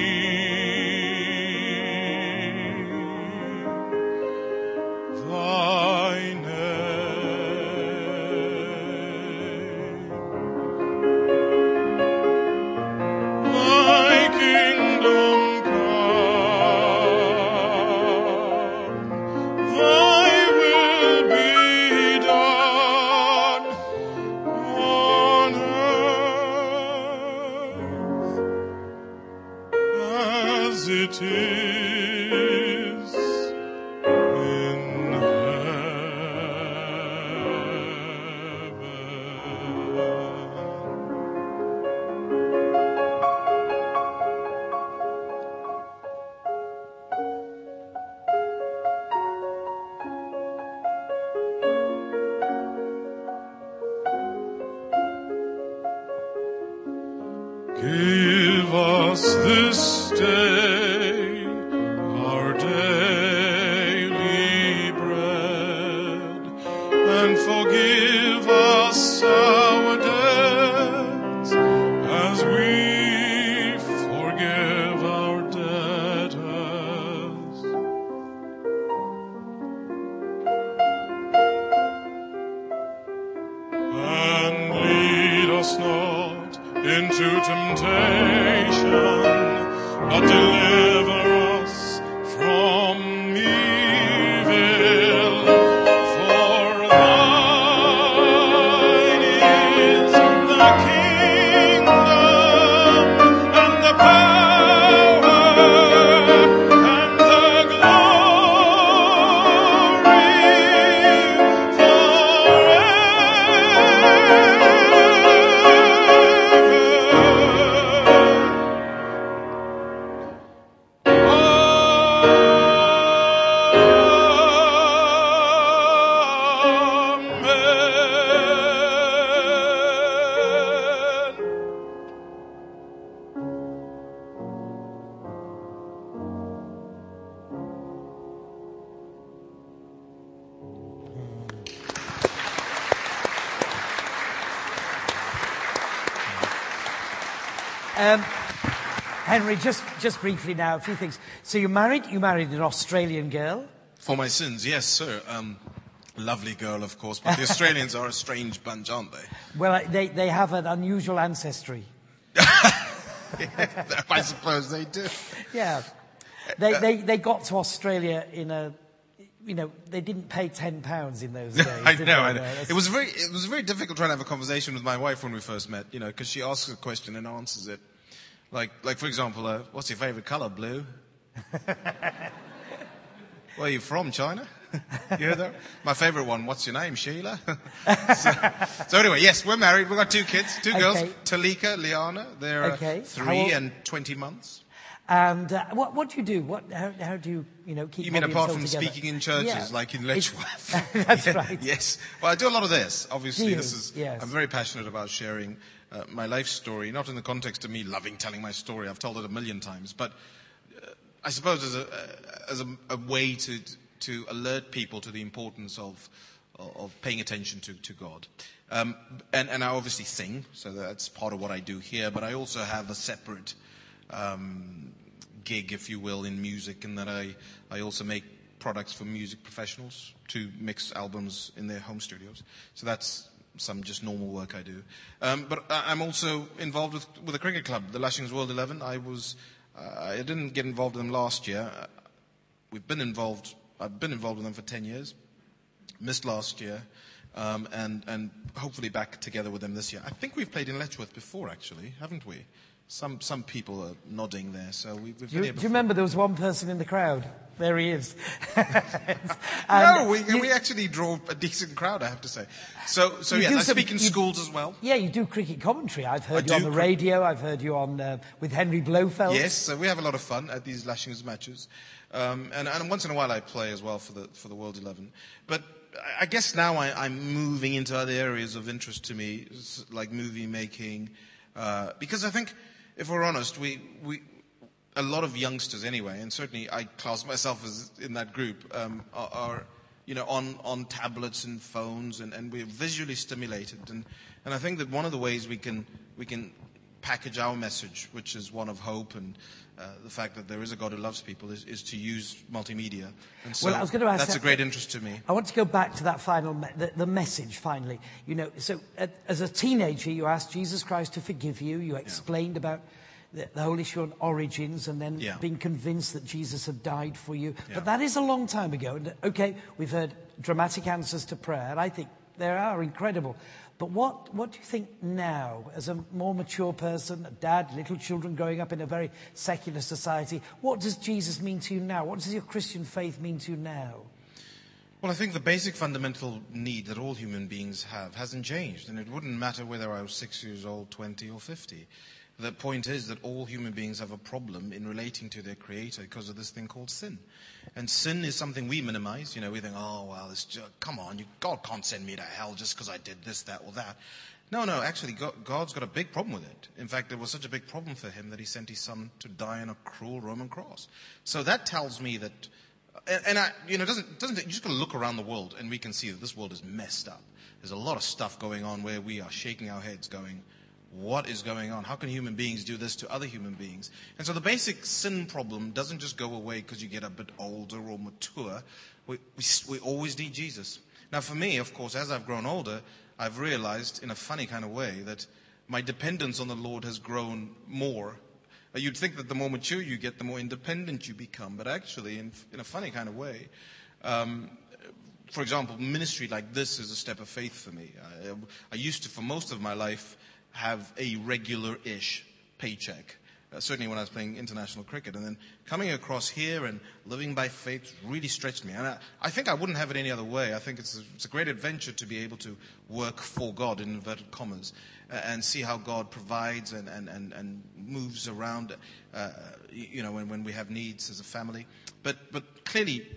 thy name. Thy kingdom come, thy to temptation, but deliver us from evil. For thine is the kingdom and the power and the glory Um, Henry, just, just briefly now, a few things. So you married, you married an Australian girl. For my sins, yes, sir. Um, lovely girl, of course, but the Australians are a strange bunch, aren't they? Well, they, they have an unusual ancestry. Yeah, I suppose they do. Yeah. They, they, they got to Australia in a, you know, they didn't pay ten pounds in those days. I did know, they? I know. That's- It was very, it was very difficult trying to have a conversation with my wife when we first met, you know, because she asks a question and answers it. Like, like for example, uh, what's your favorite color? Blue. Where are you from? China? You heard that? My favorite one. What's your name? Sheila. so, so anyway, yes, we're married. We've got two kids, two girls. Okay. Talika, Liana. They're uh, Okay. How three old- and twenty months. And uh, what, what do you do? What, how, how do you, you know, keep You mean body apart and from soul together? speaking in churches, Yeah. like in It's- Letchworth? That's Yeah, right. Yes. Well, I do a lot of this. Obviously, Do you? this is. Yes. I'm very passionate about sharing uh, my life story, not in the context of me loving telling my story. I've told it a million times, but uh, I suppose as a uh, as a, a way to to alert people to the importance of of paying attention to to God. Um, and and I obviously sing, so that's part of what I do here. But I also have a separate Um, gig, if you will, in music, and that I, I also make products for music professionals to mix albums in their home studios. So that's some just normal work I do. Um, but I- I'm also involved with, with a cricket club, the Lashings World eleven. I was, uh, I didn't get involved with them last year. Uh, we've been involved, I've been involved with them for ten years. Missed last year. Um, and, and hopefully back together with them this year. I think we've played in Letchworth before, actually, haven't we? Some some people are nodding there, so we, we've Do been you, here do before. you remember there was one person in the crowd? There he is. No, we, you- we actually draw a decent crowd, I have to say. So, so You yes, do I some- speak in you- schools as well. Yeah, you do cricket commentary. I've heard I you do on the cri- radio. I've heard you on uh, with Henry Blofeld. Yes, so we have a lot of fun at these Lashings matches, um, and, and once in a while I play as well for the for the World eleven. But I guess now I, I'm moving into other areas of interest to me, s- like movie making, uh, because I think, if we're honest, we we a lot of youngsters anyway, and certainly I class myself as in that group, um, are, are you know on, on tablets and phones, and, and we're visually stimulated, and, and I think that one of the ways we can we can package our message, which is one of hope and uh, the fact that there is a God who loves people, is, is to use multimedia. And so Well, I was going to ask that's that- a great interest to me. I want to go back to that final, me- the, the message finally. You know, so uh, as a teenager, you asked Jesus Christ to forgive you. You explained about the, the whole issue on origins and then Yeah. being convinced that Jesus had died for you. Yeah. But that is a long time ago. And okay, we've heard dramatic answers to prayer, and I think they are incredible. But what, what do you think now, as a more mature person, a dad, little children growing up in a very secular society, what does Jesus mean to you now? What does your Christian faith mean to you now? Well, I think the basic fundamental need that all human beings have hasn't changed, and it wouldn't matter whether I was six years old, twenty, or fifty. The point is that all human beings have a problem in relating to their Creator because of this thing called sin. And sin is something we minimize. You know, we think, oh, well, it's just, come on, you, God can't send me to hell just because I did this, that, or that. No, no, actually, God, God's got a big problem with it. In fact, it was such a big problem for him that he sent his son to die on a cruel Roman cross. So that tells me that, and, and I, you know, doesn't, doesn't, you just got to look around the world and we can see that this world is messed up. There's a lot of stuff going on where we are shaking our heads going, what is going on? How can human beings do this to other human beings? And so the basic sin problem doesn't just go away because you get a bit older or mature. We, we, we always need Jesus. Now for me, of course, as I've grown older, I've realized in a funny kind of way that my dependence on the Lord has grown more. Uh, you'd think that the more mature you get, the more independent you become. But actually, in, in a funny kind of way, um, for example, ministry like this is a step of faith for me. I, I used to, for most of my life, have a regular-ish paycheck. Uh, certainly when I was playing international cricket. And then coming across here and living by faith really stretched me. And I, I think I wouldn't have it any other way. I think it's a, it's a great adventure to be able to work for God, in inverted commas, uh, and see how God provides and, and, and, and moves around, uh, you know, when, when we have needs as a family. But, but clearly,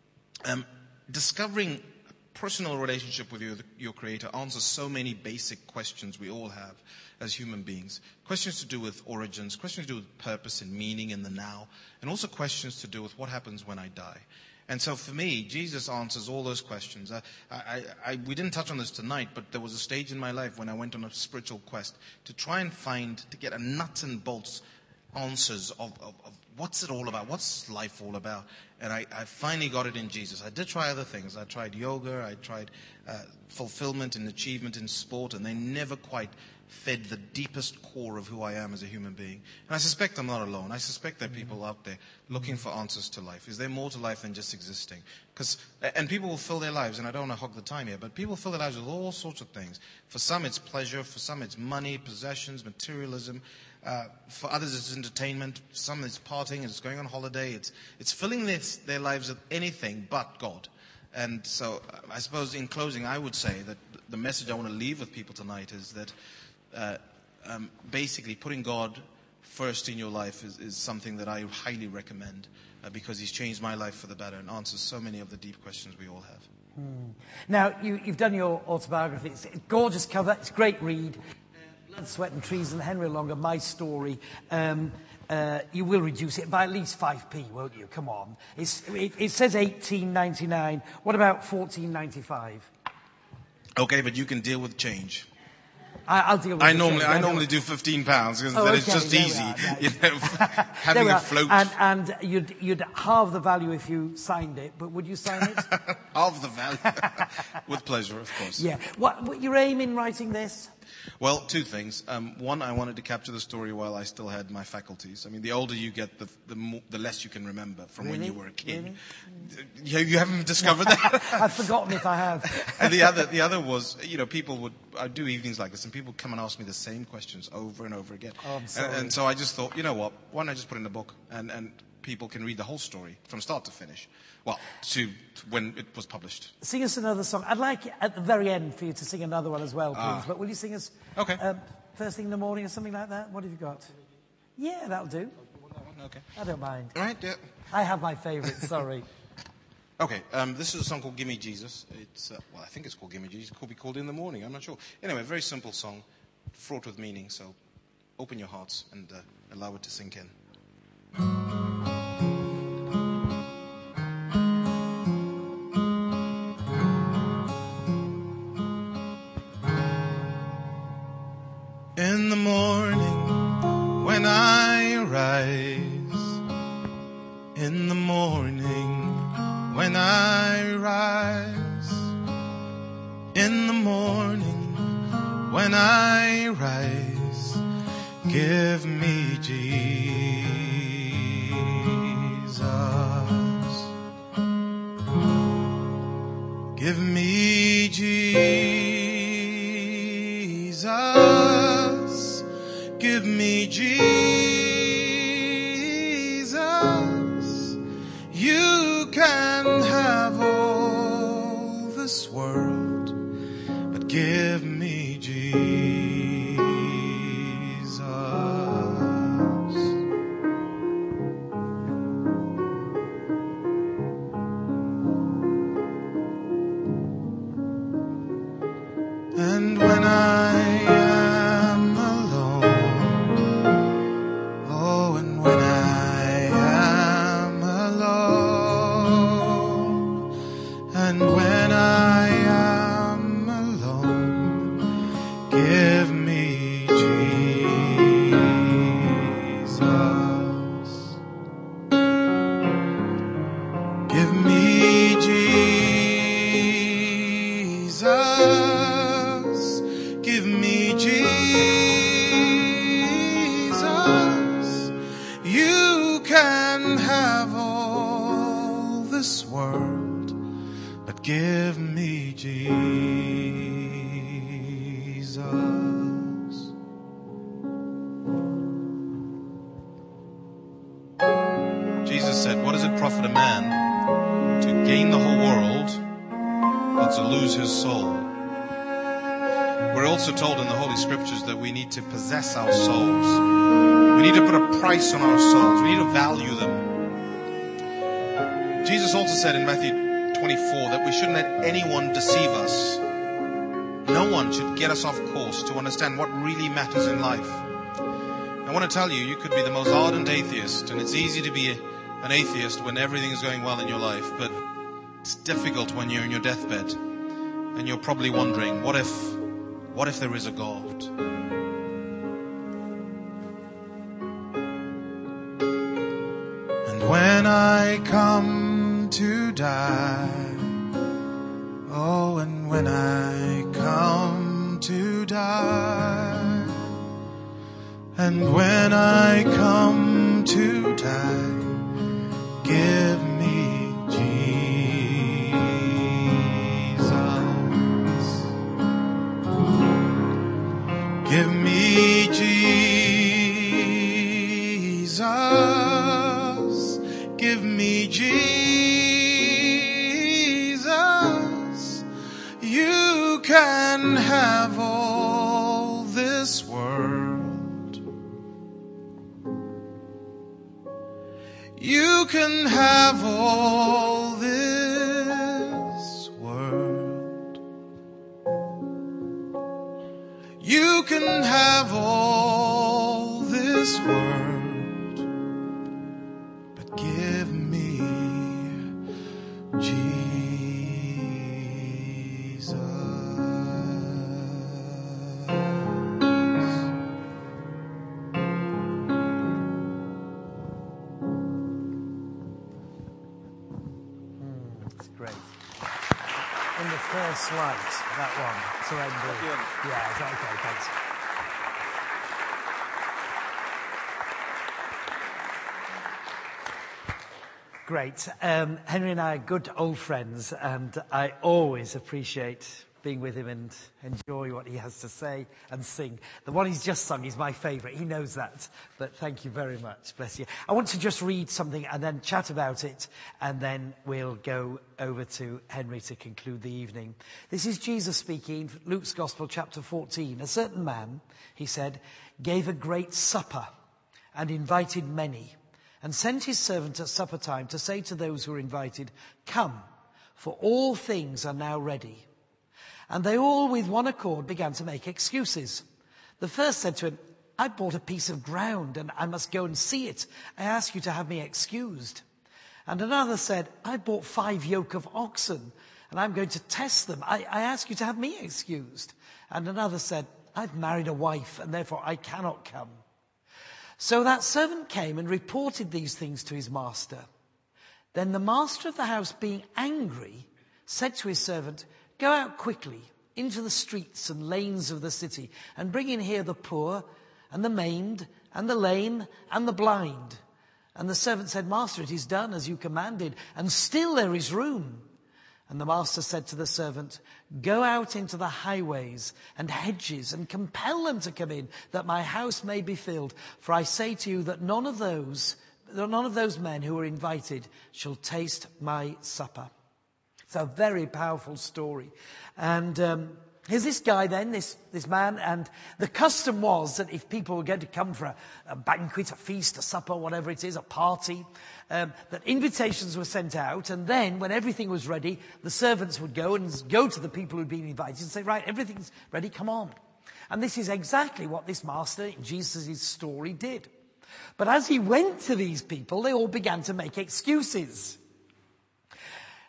um, discovering a personal relationship with your, your Creator answers so many basic questions we all have as human beings. Questions to do with origins, questions to do with purpose and meaning in the now, and also questions to do with what happens when I die. And so for me, Jesus answers all those questions. I, I, I, we didn't touch on this tonight, but there was a stage in my life when I went on a spiritual quest to try and find, to get a nuts and bolts answers of, of, of what's it all about, what's life all about. And I, I finally got it in Jesus. I did try other things. I tried yoga, I tried uh, fulfillment and achievement in sport, and they never quite fed the deepest core of who I am as a human being. And I suspect I'm not alone. I suspect there are people out there looking for answers to life. Is there more to life than just existing? Because, and people will fill their lives, and I don't want to hog the time here, but people fill their lives with all sorts of things. For some it's pleasure, for some it's money, possessions, materialism. Uh, for others it's entertainment, for some it's partying, it's going on holiday, it's, it's filling their, their lives with anything but God. And so I suppose in closing I would say that the message I want to leave with people tonight is that Uh, um, basically, putting God first in your life is, is something that I highly recommend uh, because He's changed my life for the better and answers so many of the deep questions we all have. Hmm. Now, you, you've done your autobiography. It's a gorgeous cover. It's a great read. Uh, Blood, Sweat and Treason, Henry Longer, My Story. Um, uh, you will reduce it by at least five p, won't you? Come on. It's, it, it says eighteen ninety-nine. What about fourteen ninety-five? Okay, but you can deal with change. I'll deal with I it. normally I I normally do fifteen pounds because oh, then okay, it's just easy. Are, right. You know, having a float. And, and you'd, you'd halve the value if you signed it, but would you sign it? Halve the value. With pleasure, of course. Yeah. What, what your aim in writing this? Well, two things. Um, one, I wanted to capture the story while I still had my faculties. I mean, the older you get, the the, more, the less you can remember from really? when you were a kid. Really? You, you haven't discovered that? I've forgotten if I have. And the other, the other was, you know, people would, I'd do evenings like this, and people come and ask me the same questions over and over again. Oh, I'm sorry. And, and so I just thought, you know what? Why don't I just put it in a book, and and people can read the whole story from start to finish. Well, to, to when it was published. Sing us another song. I'd like at the very end for you to sing another one as well, please. Ah. But will you sing us Okay. um, first thing in the morning or something like that? What have you got? Yeah, that'll do. Okay. I don't mind. All right. Yeah. I have my favourite, sorry. Okay, um, this is a song called Gimme Jesus. It's, uh, well, I think it's called Gimme Jesus. It could be called In the Morning, I'm not sure. Anyway, very simple song, fraught with meaning, so open your hearts and uh, allow it to sink in. In the morning when I rise, in the morning when I rise, in the morning when I rise, give me Jesus, give me Jesus, give me Jesus. You can have all this world, but give me Jesus. give me Jesus. Jesus said, what does it profit a man to gain the whole world but to lose his soul? We're also told in the Holy Scriptures that we need to possess our souls. We need to put a price on our souls. We need to value them. Jesus also said in Matthew twenty-four that we shouldn't let anyone deceive us. No one should get us off course to understand what really matters in life. I want to tell you, you could be the most ardent atheist, and it's easy to be an atheist when everything is going well in your life, but it's difficult when you're in your deathbed and you're probably wondering, what if, what if there is a God? And when I come to die, oh, and when I come to die, and when I come to die, give me Jesus. Give me Jesus. Give me Jesus. You can have all this world. You can have all this world. You can have all this world, but give me Jesus. It's great. In the first light, that one, surrender. Yeah, it's okay, thanks. Great. Um, Henry and I are good old friends, and I always appreciate being with him and enjoy what he has to say and sing. The one he's just sung is my favourite. He knows that. But thank you very much. Bless you. I want to just read something and then chat about it, and then we'll go over to Henry to conclude the evening. This is Jesus speaking, Luke's Gospel, chapter fourteen. A certain man, he said, gave a great supper and invited many, and sent his servant at supper time to say to those who were invited, "Come, for all things are now ready." And they all with one accord began to make excuses. The first said to him, "I bought a piece of ground and I must go and see it. I ask you to have me excused." And another said, "I bought five yoke of oxen and I'm going to test them. I, I ask you to have me excused." And another said, "I've married a wife and therefore I cannot come." So that servant came and reported these things to his master. Then the master of the house, being angry, said to his servant, "Go out quickly into the streets and lanes of the city and bring in here the poor and the maimed and the lame and the blind." And the servant said, "Master, it is done as you commanded, and still there is room." And the master said to the servant, "Go out into the highways and hedges and compel them to come in, that my house may be filled. For I say to you that none of those, that none of those men who are invited shall taste my supper." It's a very powerful story. And um, here's this guy then, this, this man, and the custom was that if people were going to come for a, a banquet, a feast, a supper, whatever it is, a party, um, that invitations were sent out, and then when everything was ready, the servants would go and go to the people who'd been invited and say, "Right, everything's ready, come on." And this is exactly what this master in Jesus' story did. But as he went to these people, they all began to make excuses.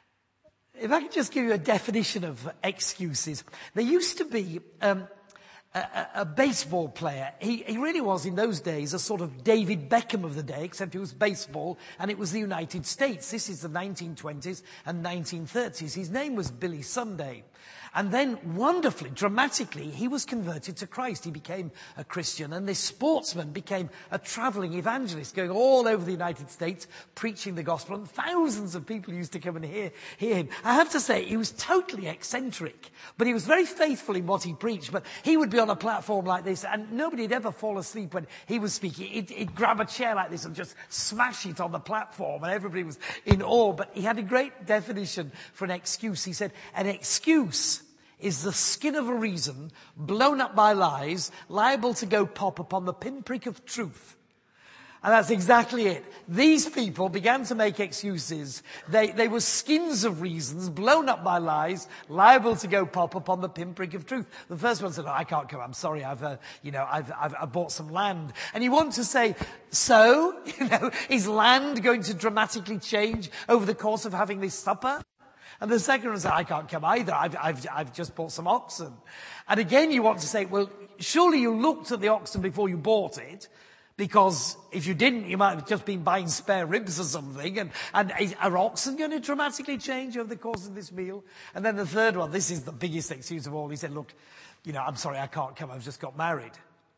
If I could just give you a definition of excuses. There used to be um, a, a baseball player. He, he really was, in those days, a sort of David Beckham of the day, except it was baseball, and it was the United States. This is the nineteen twenties and nineteen thirties. His name was Billy Sunday. And then, wonderfully, dramatically, he was converted to Christ. He became a Christian, and this sportsman became a traveling evangelist, going all over the United States, preaching the gospel, and thousands of people used to come and hear, hear him. I have to say, he was totally eccentric, but he was very faithful in what he preached. But he would be on a platform like this, and nobody'd ever fall asleep when he was speaking. He'd, he'd grab a chair like this and just smash it on the platform, and everybody was in awe. But he had a great definition for an excuse. He said, an excuse is the skin of a reason, blown up by lies, liable to go pop upon the pinprick of truth. And that's exactly it. These people began to make excuses. They, they were skins of reasons, blown up by lies, liable to go pop upon the pinprick of truth. The first one said, oh, I can't come, I'm sorry, I've, uh, you know, I've, I've, I've bought some land. And you want to say, so, you know, is land going to dramatically change over the course of having this supper? And the second one said, I can't come either. I've, I've, I've just bought some oxen. And again, you want to say, well, surely you looked at the oxen before you bought it, because if you didn't, you might have just been buying spare ribs or something. And, and is, are oxen going to dramatically change over the course of this meal? And then the third one, this is the biggest excuse of all. He said, look, you know, I'm sorry, I can't come. I've just got married.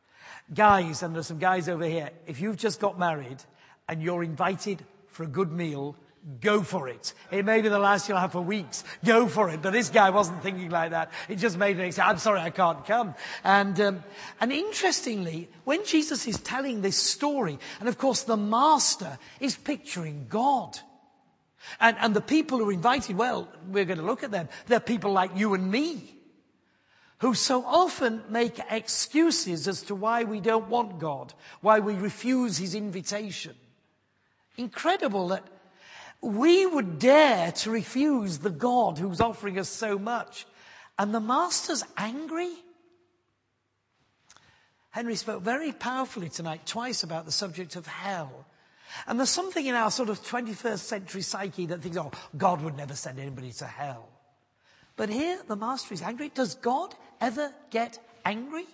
Guys, and there's some guys over here, if you've just got married and you're invited for a good meal, go for it. It may be the last you'll have for weeks. Go for it. But this guy wasn't thinking like that. It just made me say, I'm sorry, I can't come. And, um, and interestingly, when Jesus is telling this story, and of course the master is picturing God. And, and the people who are invited, well, we're going to look at them. They're people like you and me, who so often make excuses as to why we don't want God, why we refuse his invitation. Incredible that we would dare to refuse the God who's offering us so much. And the master's angry. Henry spoke very powerfully tonight, twice, about the subject of hell. And there's something in our sort of twenty-first century psyche that thinks, oh, God would never send anybody to hell. But here, the master is angry. Does God ever get angry?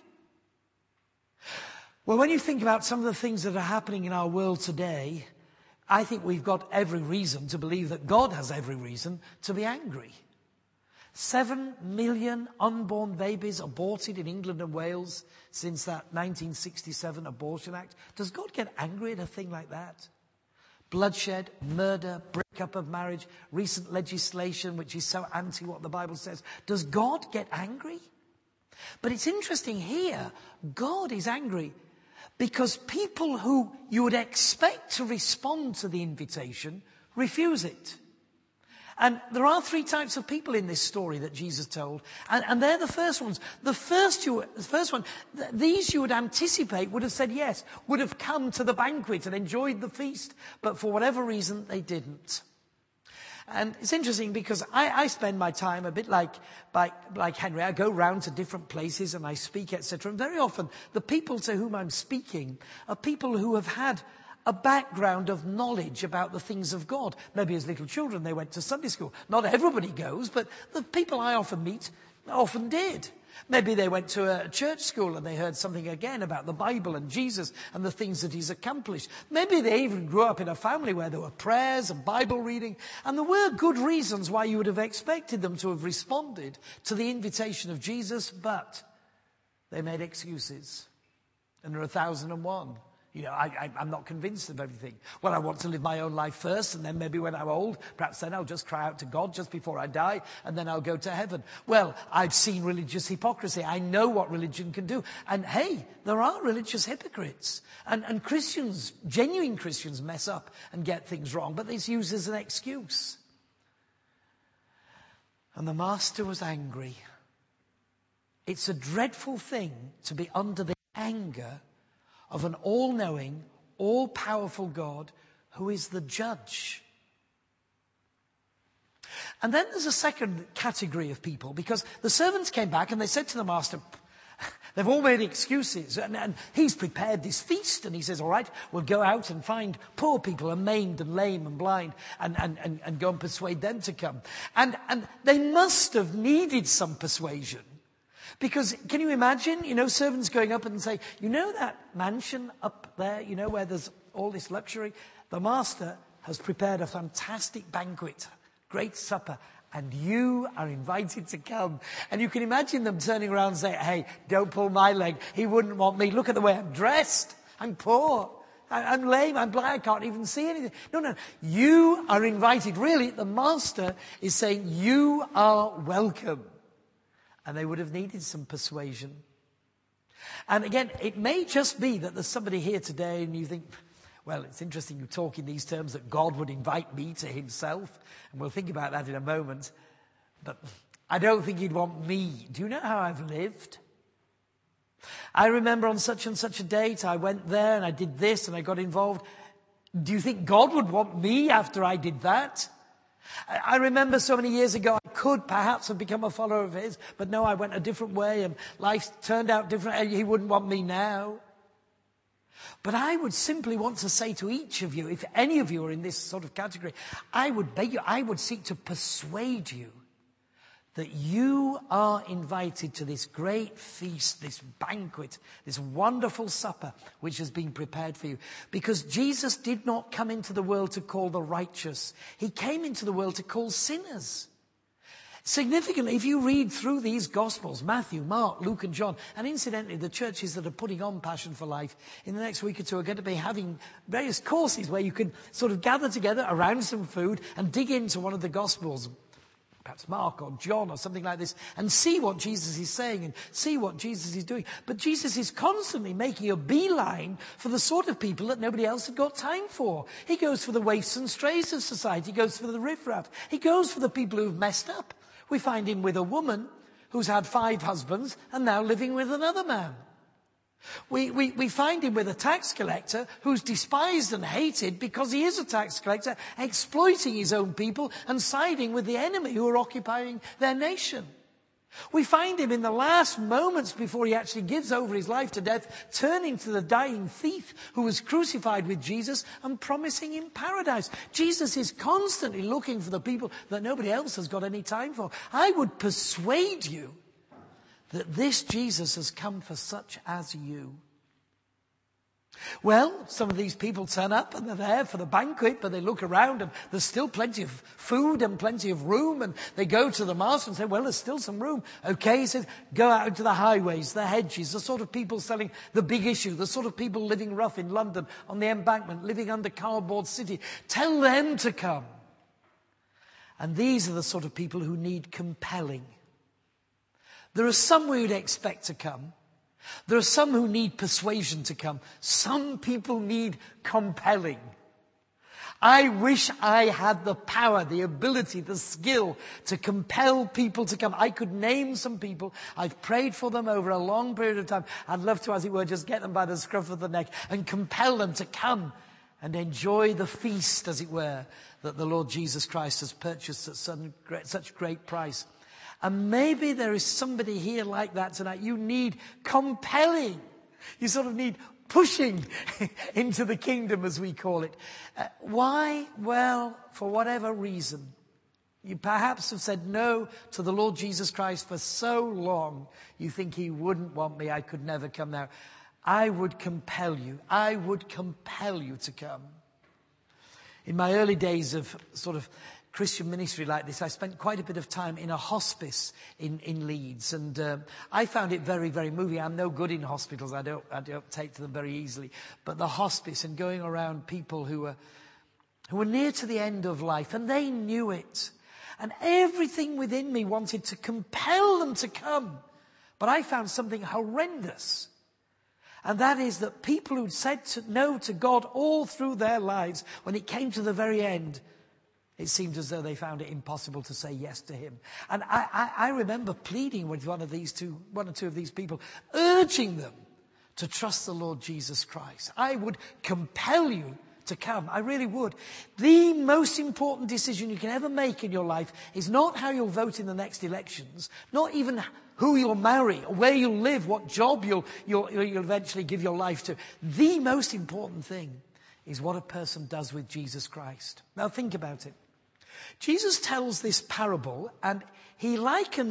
Well, when you think about some of the things that are happening in our world today, I think we've got every reason to believe that God has every reason to be angry. Seven million unborn babies aborted in England and Wales since that nineteen sixty-seven Abortion Act. Does God get angry at a thing like that? Bloodshed, murder, breakup of marriage, recent legislation which is so anti what the Bible says. Does God get angry? But it's interesting here, God is angry because people who you would expect to respond to the invitation refuse it. And there are three types of people in this story that Jesus told, and, and they're the first ones. The first, you, the first one, th- these you would anticipate would have said yes, would have come to the banquet and enjoyed the feast, but for whatever reason they didn't. And it's interesting because I, I spend my time a bit like, like, like Henry. I go round to different places and I speak, et cetera. And very often the people to whom I'm speaking are people who have had a background of knowledge about the things of God. Maybe as little children they went to Sunday school. Not everybody goes, but the people I often meet often did. Maybe they went to a church school and they heard something again about the Bible and Jesus and the things that he's accomplished. Maybe they even grew up in a family where there were prayers and Bible reading, and there were good reasons why you would have expected them to have responded to the invitation of Jesus, but they made excuses. And there are a thousand and one. You know, I, I, I'm not convinced of everything. Well, I want to live my own life first, and then maybe when I'm old, perhaps then I'll just cry out to God just before I die, and then I'll go to heaven. Well, I've seen religious hypocrisy. I know what religion can do. And hey, there are religious hypocrites. And, and Christians, genuine Christians, mess up and get things wrong, but it's used as an excuse. And the master was angry. It's a dreadful thing to be under the anger of an all-knowing, all-powerful God who is the judge. And then there's a second category of people, because the servants came back and they said to the master, they've all made excuses, and, and he's prepared this feast, and he says, all right, we'll go out and find poor people and maimed and lame and blind and, and, and, and go and persuade them to come. And, and they must have needed some persuasion, Because can you imagine, you know, servants going up and say, you know that mansion up there, you know, where there's all this luxury? The master has prepared a fantastic banquet, great supper, and you are invited to come. And you can imagine them turning around and saying, hey, don't pull my leg. He wouldn't want me. Look at the way I'm dressed. I'm poor. I'm lame, I'm blind, I can't even see anything. No, no, you are invited. Really, the master is saying, you are welcome. And they would have needed some persuasion. And again, it may just be that there's somebody here today and you think, well, it's interesting you talk in these terms that God would invite me to himself. And we'll think about that in a moment. But I don't think he'd want me. Do you know how I've lived? I remember on such and such a date, I went there and I did this and I got involved. Do you think God would want me after I did that? I remember so many years ago, I could perhaps have become a follower of his, but no, I went a different way and life turned out different. He wouldn't want me now. But I would simply want to say to each of you, if any of you are in this sort of category, I would beg you, I would seek to persuade you that you are invited to this great feast, this banquet, this wonderful supper which has been prepared for you. Because Jesus did not come into the world to call the righteous. He came into the world to call sinners. Significantly, if you read through these Gospels, Matthew, Mark, Luke and John, and incidentally, the churches that are putting on Passion for Life in the next week or two are going to be having various courses where you can sort of gather together around some food and dig into one of the Gospels, perhaps Mark or John or something like this, and see what Jesus is saying and see what Jesus is doing. But Jesus is constantly making a beeline for the sort of people that nobody else had got time for. He goes for the waifs and strays of society. He goes for the riffraff. He goes for the people who've messed up. We find him with a woman who's had five husbands and now living with another man. We, we, we find him with a tax collector who's despised and hated because he is a tax collector, exploiting his own people and siding with the enemy who are occupying their nation. We find him in the last moments before he actually gives over his life to death, turning to the dying thief who was crucified with Jesus and promising him paradise. Jesus is constantly looking for the people that nobody else has got any time for. I would persuade you that this Jesus has come for such as you. Well, some of these people turn up and they're there for the banquet, but they look around and there's still plenty of food and plenty of room, and they go to the master and say, well, there's still some room. Okay, he says, go out into the highways, the hedges, the sort of people selling the big issue, the sort of people living rough in London on the embankment, living under cardboard city. Tell them to come. And these are the sort of people who need compelling. There are some we would expect to come. There are some who need persuasion to come. Some people need compelling. I wish I had the power, the ability, the skill to compel people to come. I could name some people. I've prayed for them over a long period of time. I'd love to, as it were, just get them by the scruff of the neck and compel them to come and enjoy the feast, as it were, that the Lord Jesus Christ has purchased at such great price. And maybe there is somebody here like that tonight. You need compelling. You sort of need pushing into the kingdom, as we call it. Uh, why? Well, for whatever reason. You perhaps have said no to the Lord Jesus Christ for so long, you think he wouldn't want me, I could never come now. I would compel you. I would compel you to come. In my early days of sort of Christian ministry like this, I spent quite a bit of time in a hospice in, in Leeds, and uh, I found it very, very moving. I'm no good in hospitals. I don't, I don't take to them very easily. But the hospice and going around people who were, who were near to the end of life, and they knew it. And everything within me wanted to compel them to come. But I found something horrendous. And that is that people who'd said to, no to God all through their lives, when it came to the very end, it seemed as though they found it impossible to say yes to him. And I, I, I remember pleading with one of these two, one or two of these people, urging them to trust the Lord Jesus Christ. I would compel you to come. I really would. The most important decision you can ever make in your life is not how you'll vote in the next elections, not even who you'll marry, or where you'll live, what job you'll, you'll, you'll eventually give your life to. The most important thing is what a person does with Jesus Christ. Now think about it. Jesus tells this parable and he likens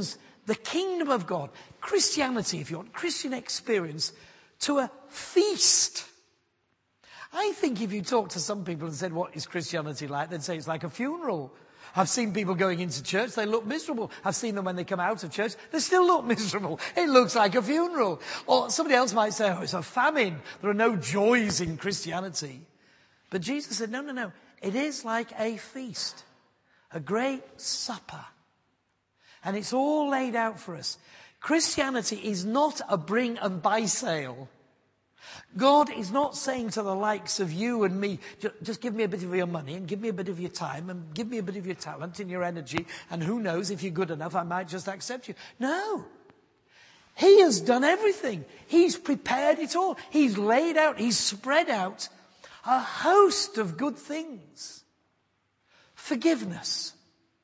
the kingdom of God, Christianity, if you want, Christian experience, to a feast. I think if you talk to some people and said, what is Christianity like? They'd say it's like a funeral. I've seen people going into church, they look miserable. I've seen them when they come out of church, they still look miserable. It looks like a funeral. Or somebody else might say, oh, it's a famine. There are no joys in Christianity. But Jesus said, no, no, no. It is like a feast, a great supper. And it's all laid out for us. Christianity is not a bring and buy sale. God is not saying to the likes of you and me, just give me a bit of your money and give me a bit of your time and give me a bit of your talent and your energy, and who knows, if you're good enough, I might just accept you. No. He has done everything. He's prepared it all. He's laid out, he's spread out a host of good things. Forgiveness.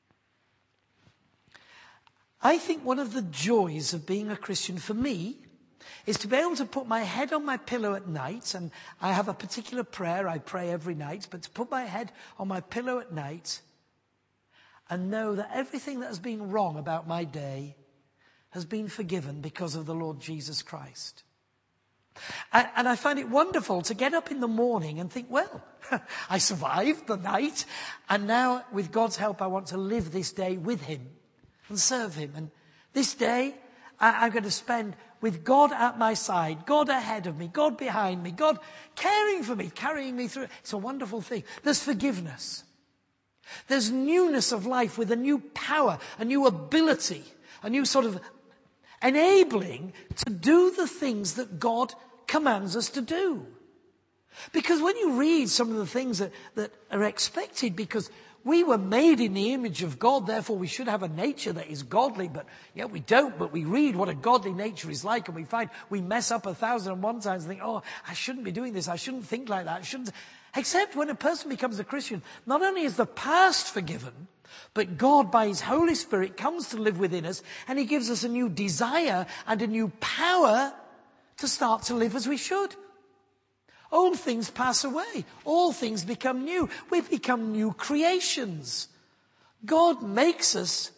I think one of the joys of being a Christian for me is to be able to put my head on my pillow at night, and I have a particular prayer I pray every night, but to put my head on my pillow at night and know that everything that has been wrong about my day has been forgiven because of the Lord Jesus Christ. And, and I find it wonderful to get up in the morning and think, well, I survived the night, and now with God's help I want to live this day with him and serve him. And this day I, I'm going to spend with God at my side, God ahead of me, God behind me, God caring for me, carrying me through. It's a wonderful thing. There's forgiveness. There's newness of life with a new power, a new ability, a new sort of enabling to do the things that God commands us to do. Because when you read some of the things that, that are expected, because we were made in the image of God, therefore we should have a nature that is godly, but yet we don't. But we read what a godly nature is like, and we find we mess up a thousand and one times and think, oh, I shouldn't be doing this, I shouldn't think like that, I shouldn't. Except when a person becomes a Christian, not only is the past forgiven, but God, by his Holy Spirit, comes to live within us, and he gives us a new desire and a new power to start to live as we should. Old things pass away. All things become new. We become new creations. God makes us,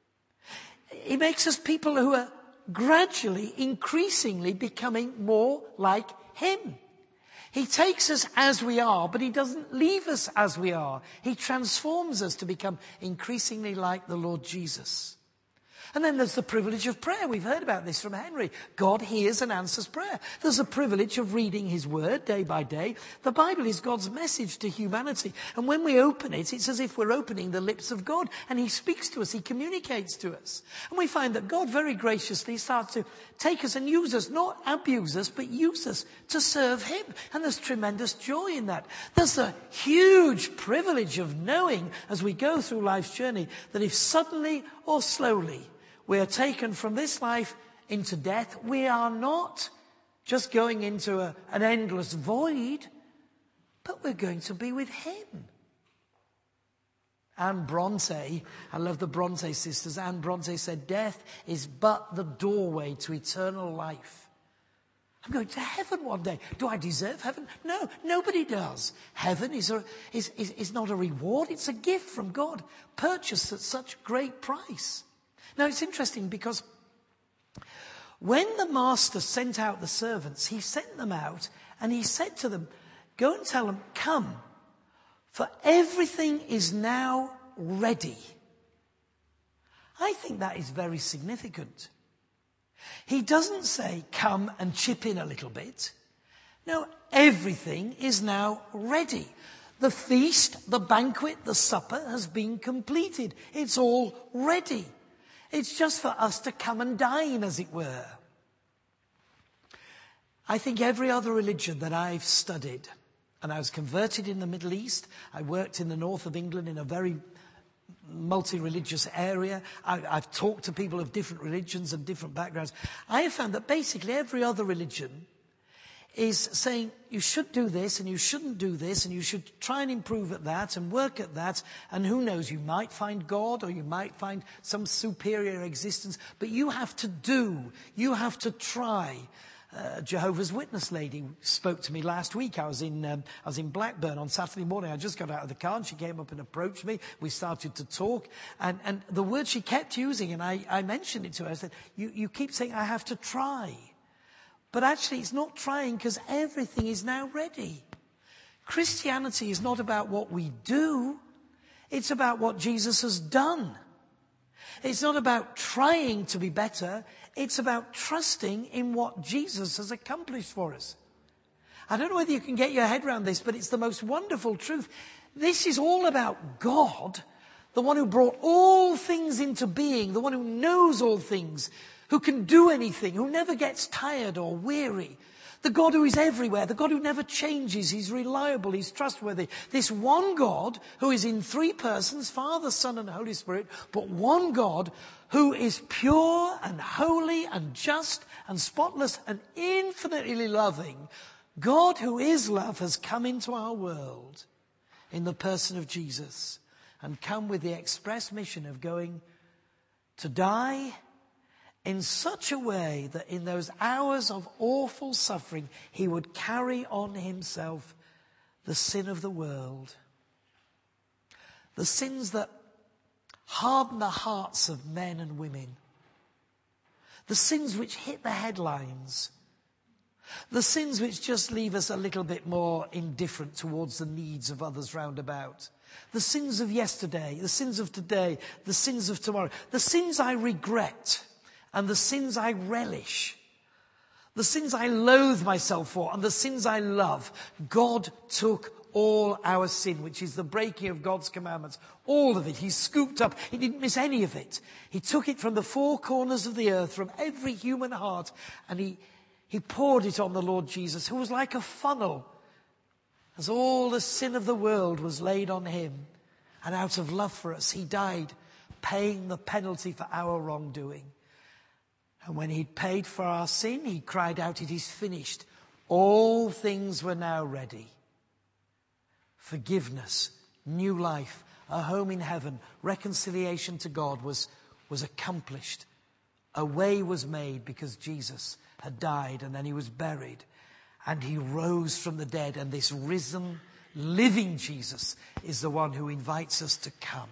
he makes us people who are gradually, increasingly becoming more like him. He takes us as we are, but he doesn't leave us as we are. He transforms us to become increasingly like the Lord Jesus. And then there's the privilege of prayer. We've heard about this from Henry. God hears and answers prayer. There's a privilege of reading his word day by day. The Bible is God's message to humanity. And when we open it, it's as if we're opening the lips of God. And he speaks to us. He communicates to us. And we find that God very graciously starts to take us and use us, not abuse us, but use us to serve him. And there's tremendous joy in that. There's the huge privilege of knowing as we go through life's journey that if suddenly or slowly we are taken from this life into death, we are not just going into a, an endless void, but we're going to be with him. Anne Bronte, I love the Bronte sisters. Anne Bronte said, death is but the doorway to eternal life. I'm going to heaven one day. Do I deserve heaven? No, nobody does. Heaven is, a, is, is, is not a reward. It's a gift from God, purchased at such great price. Now, it's interesting because when the master sent out the servants, he sent them out and he said to them, go and tell them, come, for everything is now ready. I think that is very significant. He doesn't say, come and chip in a little bit. No, everything is now ready. The feast, the banquet, the supper has been completed. It's all ready. It's just for us to come and dine, as it were. I think every other religion that I've studied, and I was converted in the Middle East, I worked in the north of England in a very multi-religious area, I, I've talked to people of different religions and different backgrounds. I have found that basically every other religion is saying you should do this and you shouldn't do this and you should try and improve at that and work at that, and who knows, you might find God or you might find some superior existence, but you have to do, you have to try. uh, Jehovah's Witness lady spoke to me last week. I was in um, I was in Blackburn on Saturday morning. I just got out of the car and she came up and approached me. We started to talk, and, and the word she kept using, and I, I mentioned it to her. I said, you, you keep saying I have to try. But actually it's not trying, because everything is now ready. Christianity is not about what we do. It's about what Jesus has done. It's not about trying to be better. It's about trusting in what Jesus has accomplished for us. I don't know whether you can get your head around this, but it's the most wonderful truth. This is all about God, the one who brought all things into being, the one who knows all things, who can do anything, who never gets tired or weary. The God who is everywhere, the God who never changes, he's reliable, he's trustworthy. This one God who is in three persons, Father, Son and Holy Spirit, but one God who is pure and holy and just and spotless and infinitely loving. God who is love has come into our world in the person of Jesus and come with the express mission of going to die in such a way that in those hours of awful suffering, he would carry on himself the sin of the world. The sins that harden the hearts of men and women. The sins which hit the headlines. The sins which just leave us a little bit more indifferent towards the needs of others round about. The sins of yesterday, the sins of today, the sins of tomorrow. The sins I regret. And the sins I relish, the sins I loathe myself for, and the sins I love. God took all our sin, which is the breaking of God's commandments, all of it. He scooped up. He didn't miss any of it. He took it from the four corners of the earth, from every human heart, and he, he poured it on the Lord Jesus, who was like a funnel, as all the sin of the world was laid on him. And out of love for us, he died, paying the penalty for our wrongdoing. And when he'd paid for our sin, he cried out, "It is finished." All things were now ready. Forgiveness, new life, a home in heaven, reconciliation to God was, was accomplished. A way was made because Jesus had died and then he was buried. And he rose from the dead. And this risen, living Jesus is the one who invites us to come.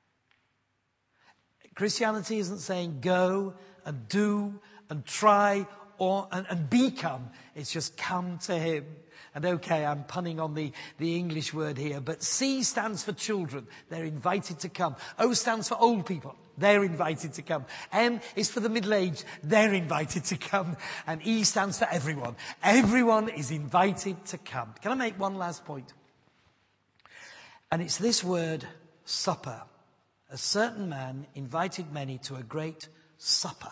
Christianity isn't saying go and do and try or and, and become. It's just come to him. And okay, I'm punning on the, the English word here, but C stands for children. They're invited to come. O stands for old people. They're invited to come. M is for the middle-aged. They're invited to come. And E stands for everyone. Everyone is invited to come. Can I make one last point? And it's this word, supper. A certain man invited many to a great supper.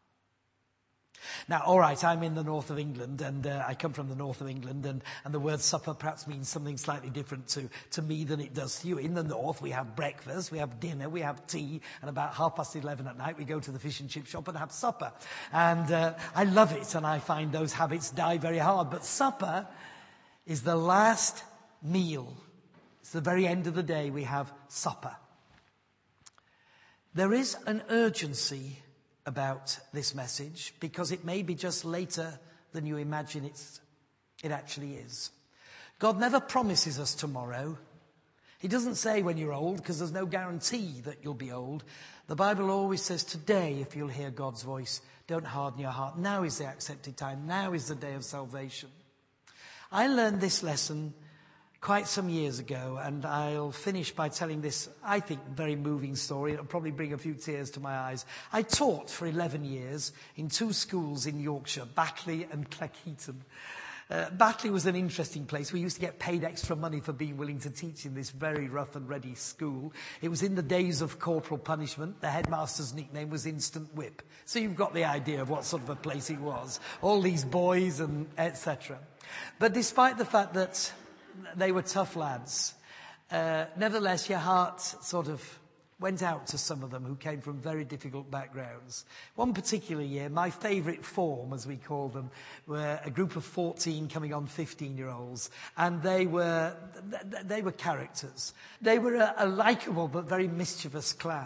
Now, all right, I'm in the north of England, and uh, I come from the north of England, and, and the word supper perhaps means something slightly different to, to me than it does to you. In the north, we have breakfast, we have dinner, we have tea, and about half past eleven at night, we go to the fish and chip shop and have supper. And uh, I love it, and I find those habits die very hard. But supper is the last meal. It's the very end of the day we have supper. There is an urgency about this message because it may be just later than you imagine it's, it actually is. God never promises us tomorrow. He doesn't say when you're old, because there's no guarantee that you'll be old. The Bible always says today, if you'll hear God's voice, don't harden your heart. Now is the accepted time. Now is the day of salvation. I learned this lesson quite some years ago, and I'll finish by telling this, I think, very moving story. It'll probably bring a few tears to my eyes. I taught for eleven years in two schools in Yorkshire, Batley and Cleckheaton. Uh, Batley was an interesting place. We used to get paid extra money for being willing to teach in this very rough and ready school. It was in the days of corporal punishment. The headmaster's nickname was Instant Whip. So you've got the idea of what sort of a place it was. All these boys and et cetera. But despite the fact that they were tough lads, Uh, nevertheless, your heart sort of went out to some of them who came from very difficult backgrounds. One particular year, my favourite form, as we call them, were a group of fourteen coming on fifteen-year-olds, and they were they were characters. They were a, a likeable but very mischievous class.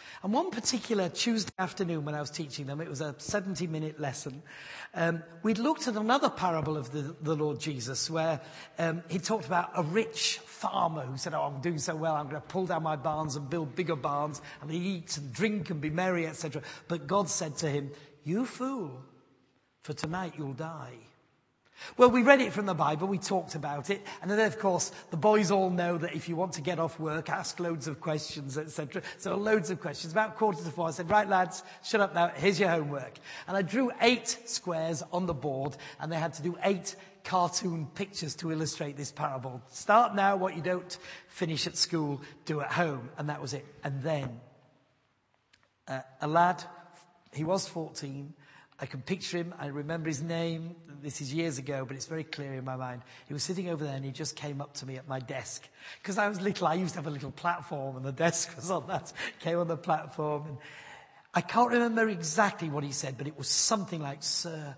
And one particular Tuesday afternoon when I was teaching them, it was a seventy-minute lesson, um, we'd looked at another parable of the, the Lord Jesus where um, he talked about a rich farmer who said, oh, I'm doing so well, I'm going to pull down my barns and build bigger barns and eat and drink and be merry, et cetera. But God said to him, you fool, for tonight you'll die. Well, we read it from the Bible, we talked about it, and then, of course, the boys all know that if you want to get off work, ask loads of questions, et cetera. So loads of questions. About quarter to four, I said, right, lads, shut up now, here's your homework. And I drew eight squares on the board, and they had to do eight cartoon pictures to illustrate this parable. Start now, what you don't finish at school, do at home. And that was it. And then, uh, a lad, he was fourteen, I can picture him, I remember his name, this is years ago, but it's very clear in my mind. He was sitting over there and he just came up to me at my desk. Because I was little, I used to have a little platform and the desk was on that, came on the platform. And I can't remember exactly what he said, but it was something like, sir,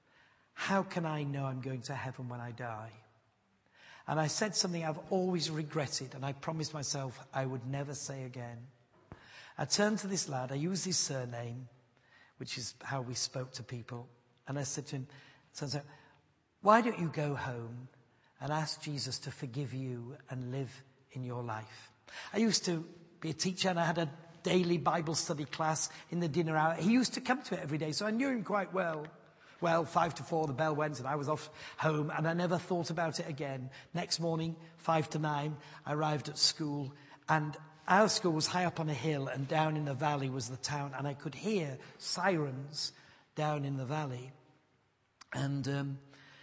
how can I know I'm going to heaven when I die? And I said something I've always regretted, and I promised myself I would never say again. I turned to this lad, I used his surname, which is how we spoke to people. And I said to him, so, so, why don't you go home and ask Jesus to forgive you and live in your life? I used to be a teacher and I had a daily Bible study class in the dinner hour. He used to come to it every day, so I knew him quite well. Well, five to four, the bell went and I was off home and I never thought about it again. Next morning, five to nine, I arrived at school and our school was high up on a hill and down in the valley was the town, and I could hear sirens down in the valley. And um,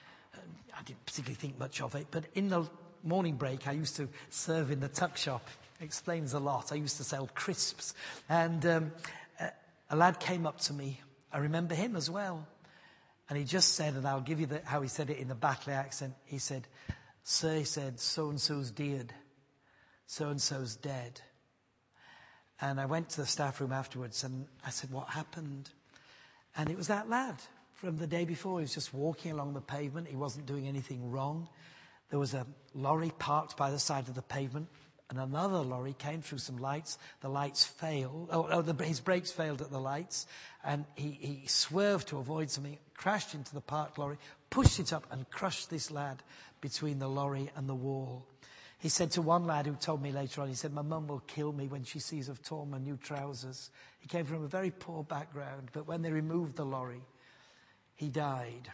I didn't particularly think much of it, but in the morning break I used to serve in the tuck shop. It explains a lot. I used to sell crisps. And um, a, a lad came up to me. I remember him as well. And he just said, and I'll give you the, how he said it in the Batley accent. He said, sir, he said, so-and-so's dead. So-and-so's dead. And I went to the staff room afterwards and I said, what happened? And it was that lad from the day before. He was just walking along the pavement. He wasn't doing anything wrong. There was a lorry parked by the side of the pavement and another lorry came through some lights. The lights failed. Oh, oh the, his brakes failed at the lights. And he, he swerved to avoid something, crashed into the parked lorry, pushed it up and crushed this lad between the lorry and the wall. He said to one lad who told me later on, he said, my mum will kill me when she sees I've torn my new trousers. He came from a very poor background, but when they removed the lorry, he died.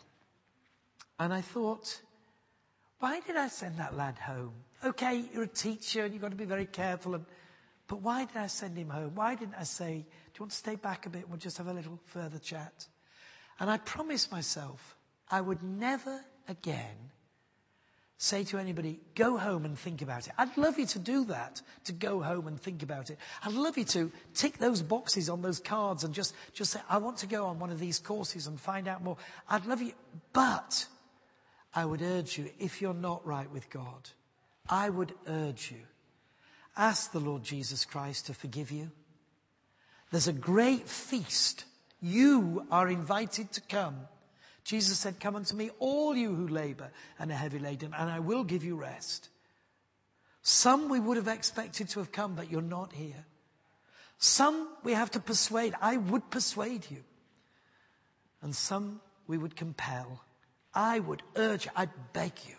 And I thought, why did I send that lad home? Okay, you're a teacher and you've got to be very careful. And, but why did I send him home? Why didn't I say, do you want to stay back a bit and we'll just have a little further chat? And I promised myself I would never again say to anybody, go home and think about it. I'd love you to do that, to go home and think about it. I'd love you to tick those boxes on those cards and just, just say, I want to go on one of these courses and find out more. I'd love you. But I would urge you, if you're not right with God, I would urge you, ask the Lord Jesus Christ to forgive you. There's a great feast. You are invited to come. Jesus said, come unto me, all you who labor and are heavy laden, and I will give you rest. Some we would have expected to have come, but you're not here. Some we have to persuade. I would persuade you. And some we would compel. I would urge you. I'd beg you.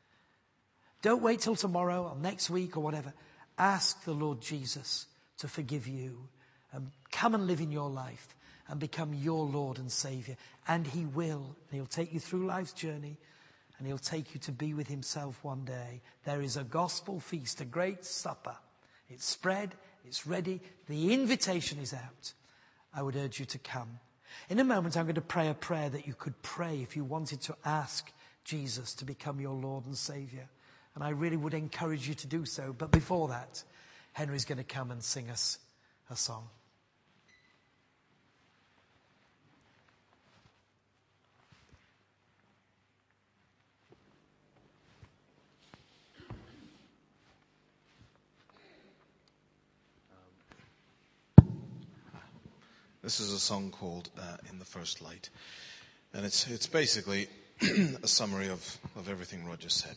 Don't wait till tomorrow or next week or whatever. Ask the Lord Jesus to forgive you and come and live in your life and become your Lord and Savior. And he will. And he'll take you through life's journey and he'll take you to be with himself one day. There is a gospel feast, a great supper. It's spread, it's ready, the invitation is out. I would urge you to come. In a moment I'm going to pray a prayer that you could pray if you wanted to ask Jesus to become your Lord and Savior. And I really would encourage you to do so. But before that, Henry's going to come and sing us a song. This is a song called uh, In the First Light. And it's it's basically a summary of, of everything Roger said.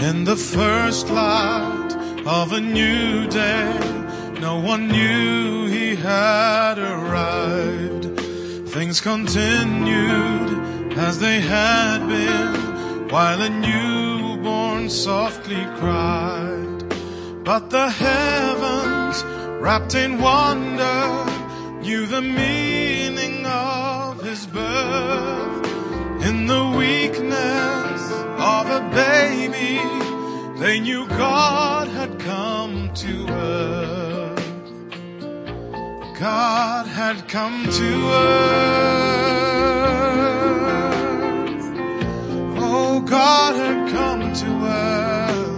In the first light of a new day, no one knew he had arrived. Things continued as they had been, while a newborn softly cried. But the heavens, wrapped in wonder, knew the meaning of his birth. In the weakness of a baby, they knew God had come to earth. God had come to earth. Oh, God had come to earth.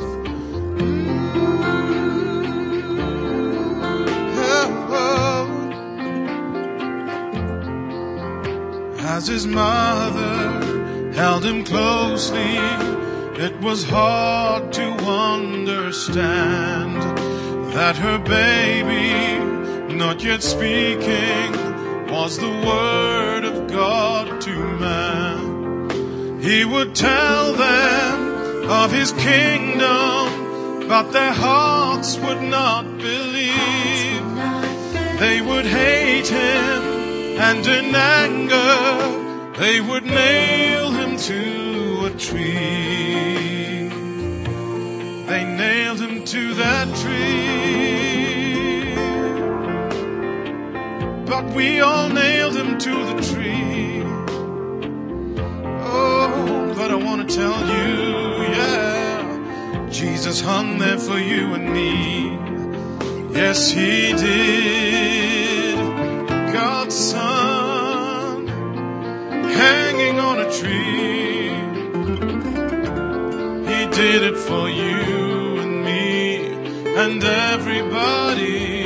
Mm-hmm. Oh, oh. As his mother held him closely, it was hard to understand that her baby, not yet speaking, was the word of God to man. He would tell them of his kingdom, but their hearts would not believe. They would hate him, and in anger they would nail him to a tree. They nailed him to that tree. But we all nailed him to the tree. Oh, but I want to tell you, yeah, Jesus hung there for you and me. Yes, he did. God's Son, hanging on a tree. He did it for you and me and everybody.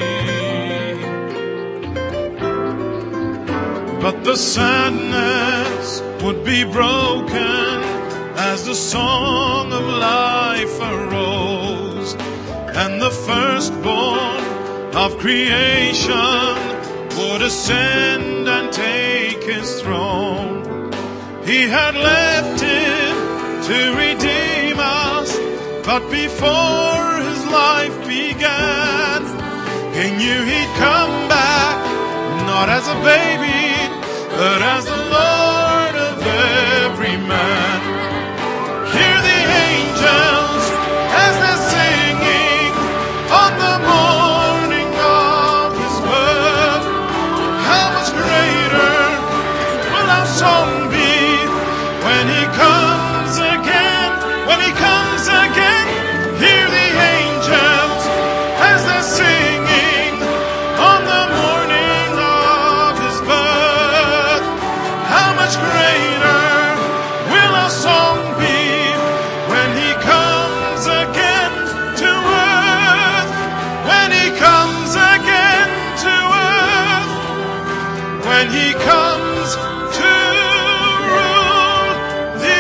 But the sadness would be broken as the song of life arose, and the firstborn of creation would ascend and take his throne. He had left it to redeem us, but before his life began, he knew he'd come back, not as a baby, but as the Lord of every man. Hear the angels as they're singing on the morning of his birth. How much greater will our song be when he comes again, when he comes again. Hear the angels as they're singing on the morning of his birth. How much greater will our song be when he comes again to earth, when he comes again to earth, when he comes to rule the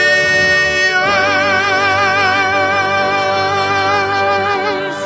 earth.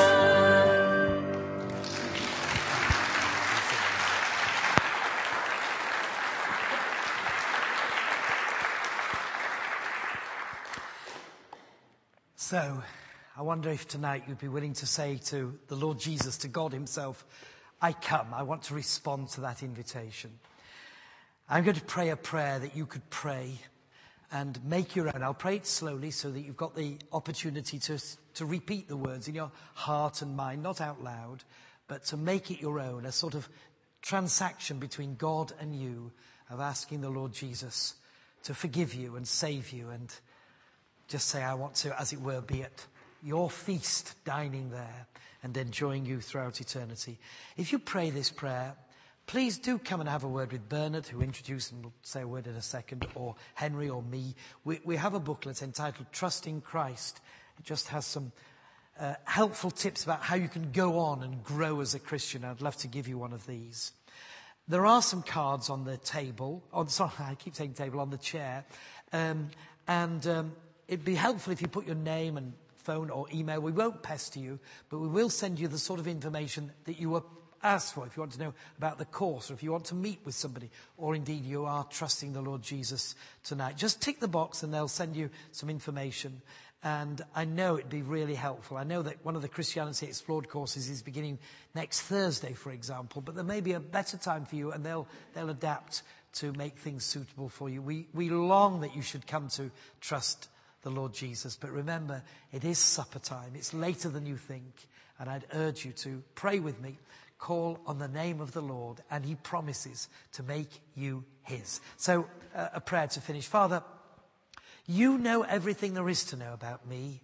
So, I wonder if tonight you'd be willing to say to the Lord Jesus, to God himself, I come. I want to respond to that invitation. I'm going to pray a prayer that you could pray and make your own. I'll pray it slowly so that you've got the opportunity to, to repeat the words in your heart and mind, not out loud, but to make it your own, a sort of transaction between God and you of asking the Lord Jesus to forgive you and save you, and just say, I want to, as it were, be at your feast, dining there and enjoying you throughout eternity. If you pray this prayer, please do come and have a word with Bernard, who introduced and will say a word in a second, or Henry or me. We, we have a booklet entitled Trusting Christ. It just has some uh, helpful tips about how you can go on and grow as a Christian. I'd love to give you one of these. There are some cards on the table, on, sorry, I keep saying table, on the chair. Um, and um, it'd be helpful if you put your name and phone or email. We won't pester you, but we will send you the sort of information that you were asked for. If you want to know about the course, or if you want to meet with somebody, or indeed you are trusting the Lord Jesus tonight, just tick the box and they'll send you some information. And I know it'd be really helpful. I know that one of the Christianity Explored courses is beginning next Thursday, for example, but there may be a better time for you, and they'll they'll adapt to make things suitable for you. We we long that you should come to trust the Lord Jesus. But remember, it is supper time. It's later than you think. And I'd urge you to pray with me, call on the name of the Lord, and he promises to make you his. So uh, a prayer to finish. Father, you know everything there is to know about me.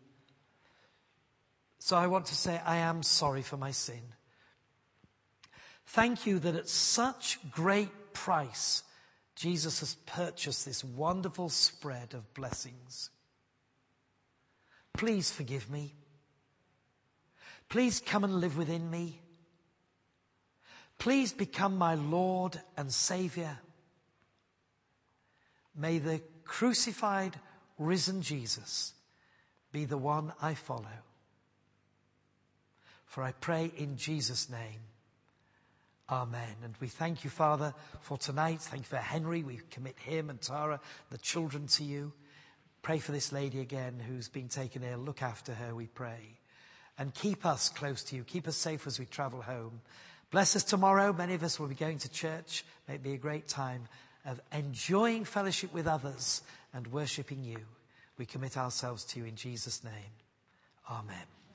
So I want to say I am sorry for my sin. Thank you that at such great price, Jesus has purchased this wonderful spread of blessings. Please forgive me. Please come and live within me. Please become my Lord and Savior. May the crucified, risen Jesus be the one I follow. For I pray in Jesus' name. Amen. And we thank you, Father, for tonight. Thank you for Henry. We commit him and Tara, the children, to you. Pray for this lady again who's been taken ill. Look after her, we pray. And keep us close to you. Keep us safe as we travel home. Bless us tomorrow. Many of us will be going to church. May it be a great time of enjoying fellowship with others and worshipping you. We commit ourselves to you in Jesus' name. Amen.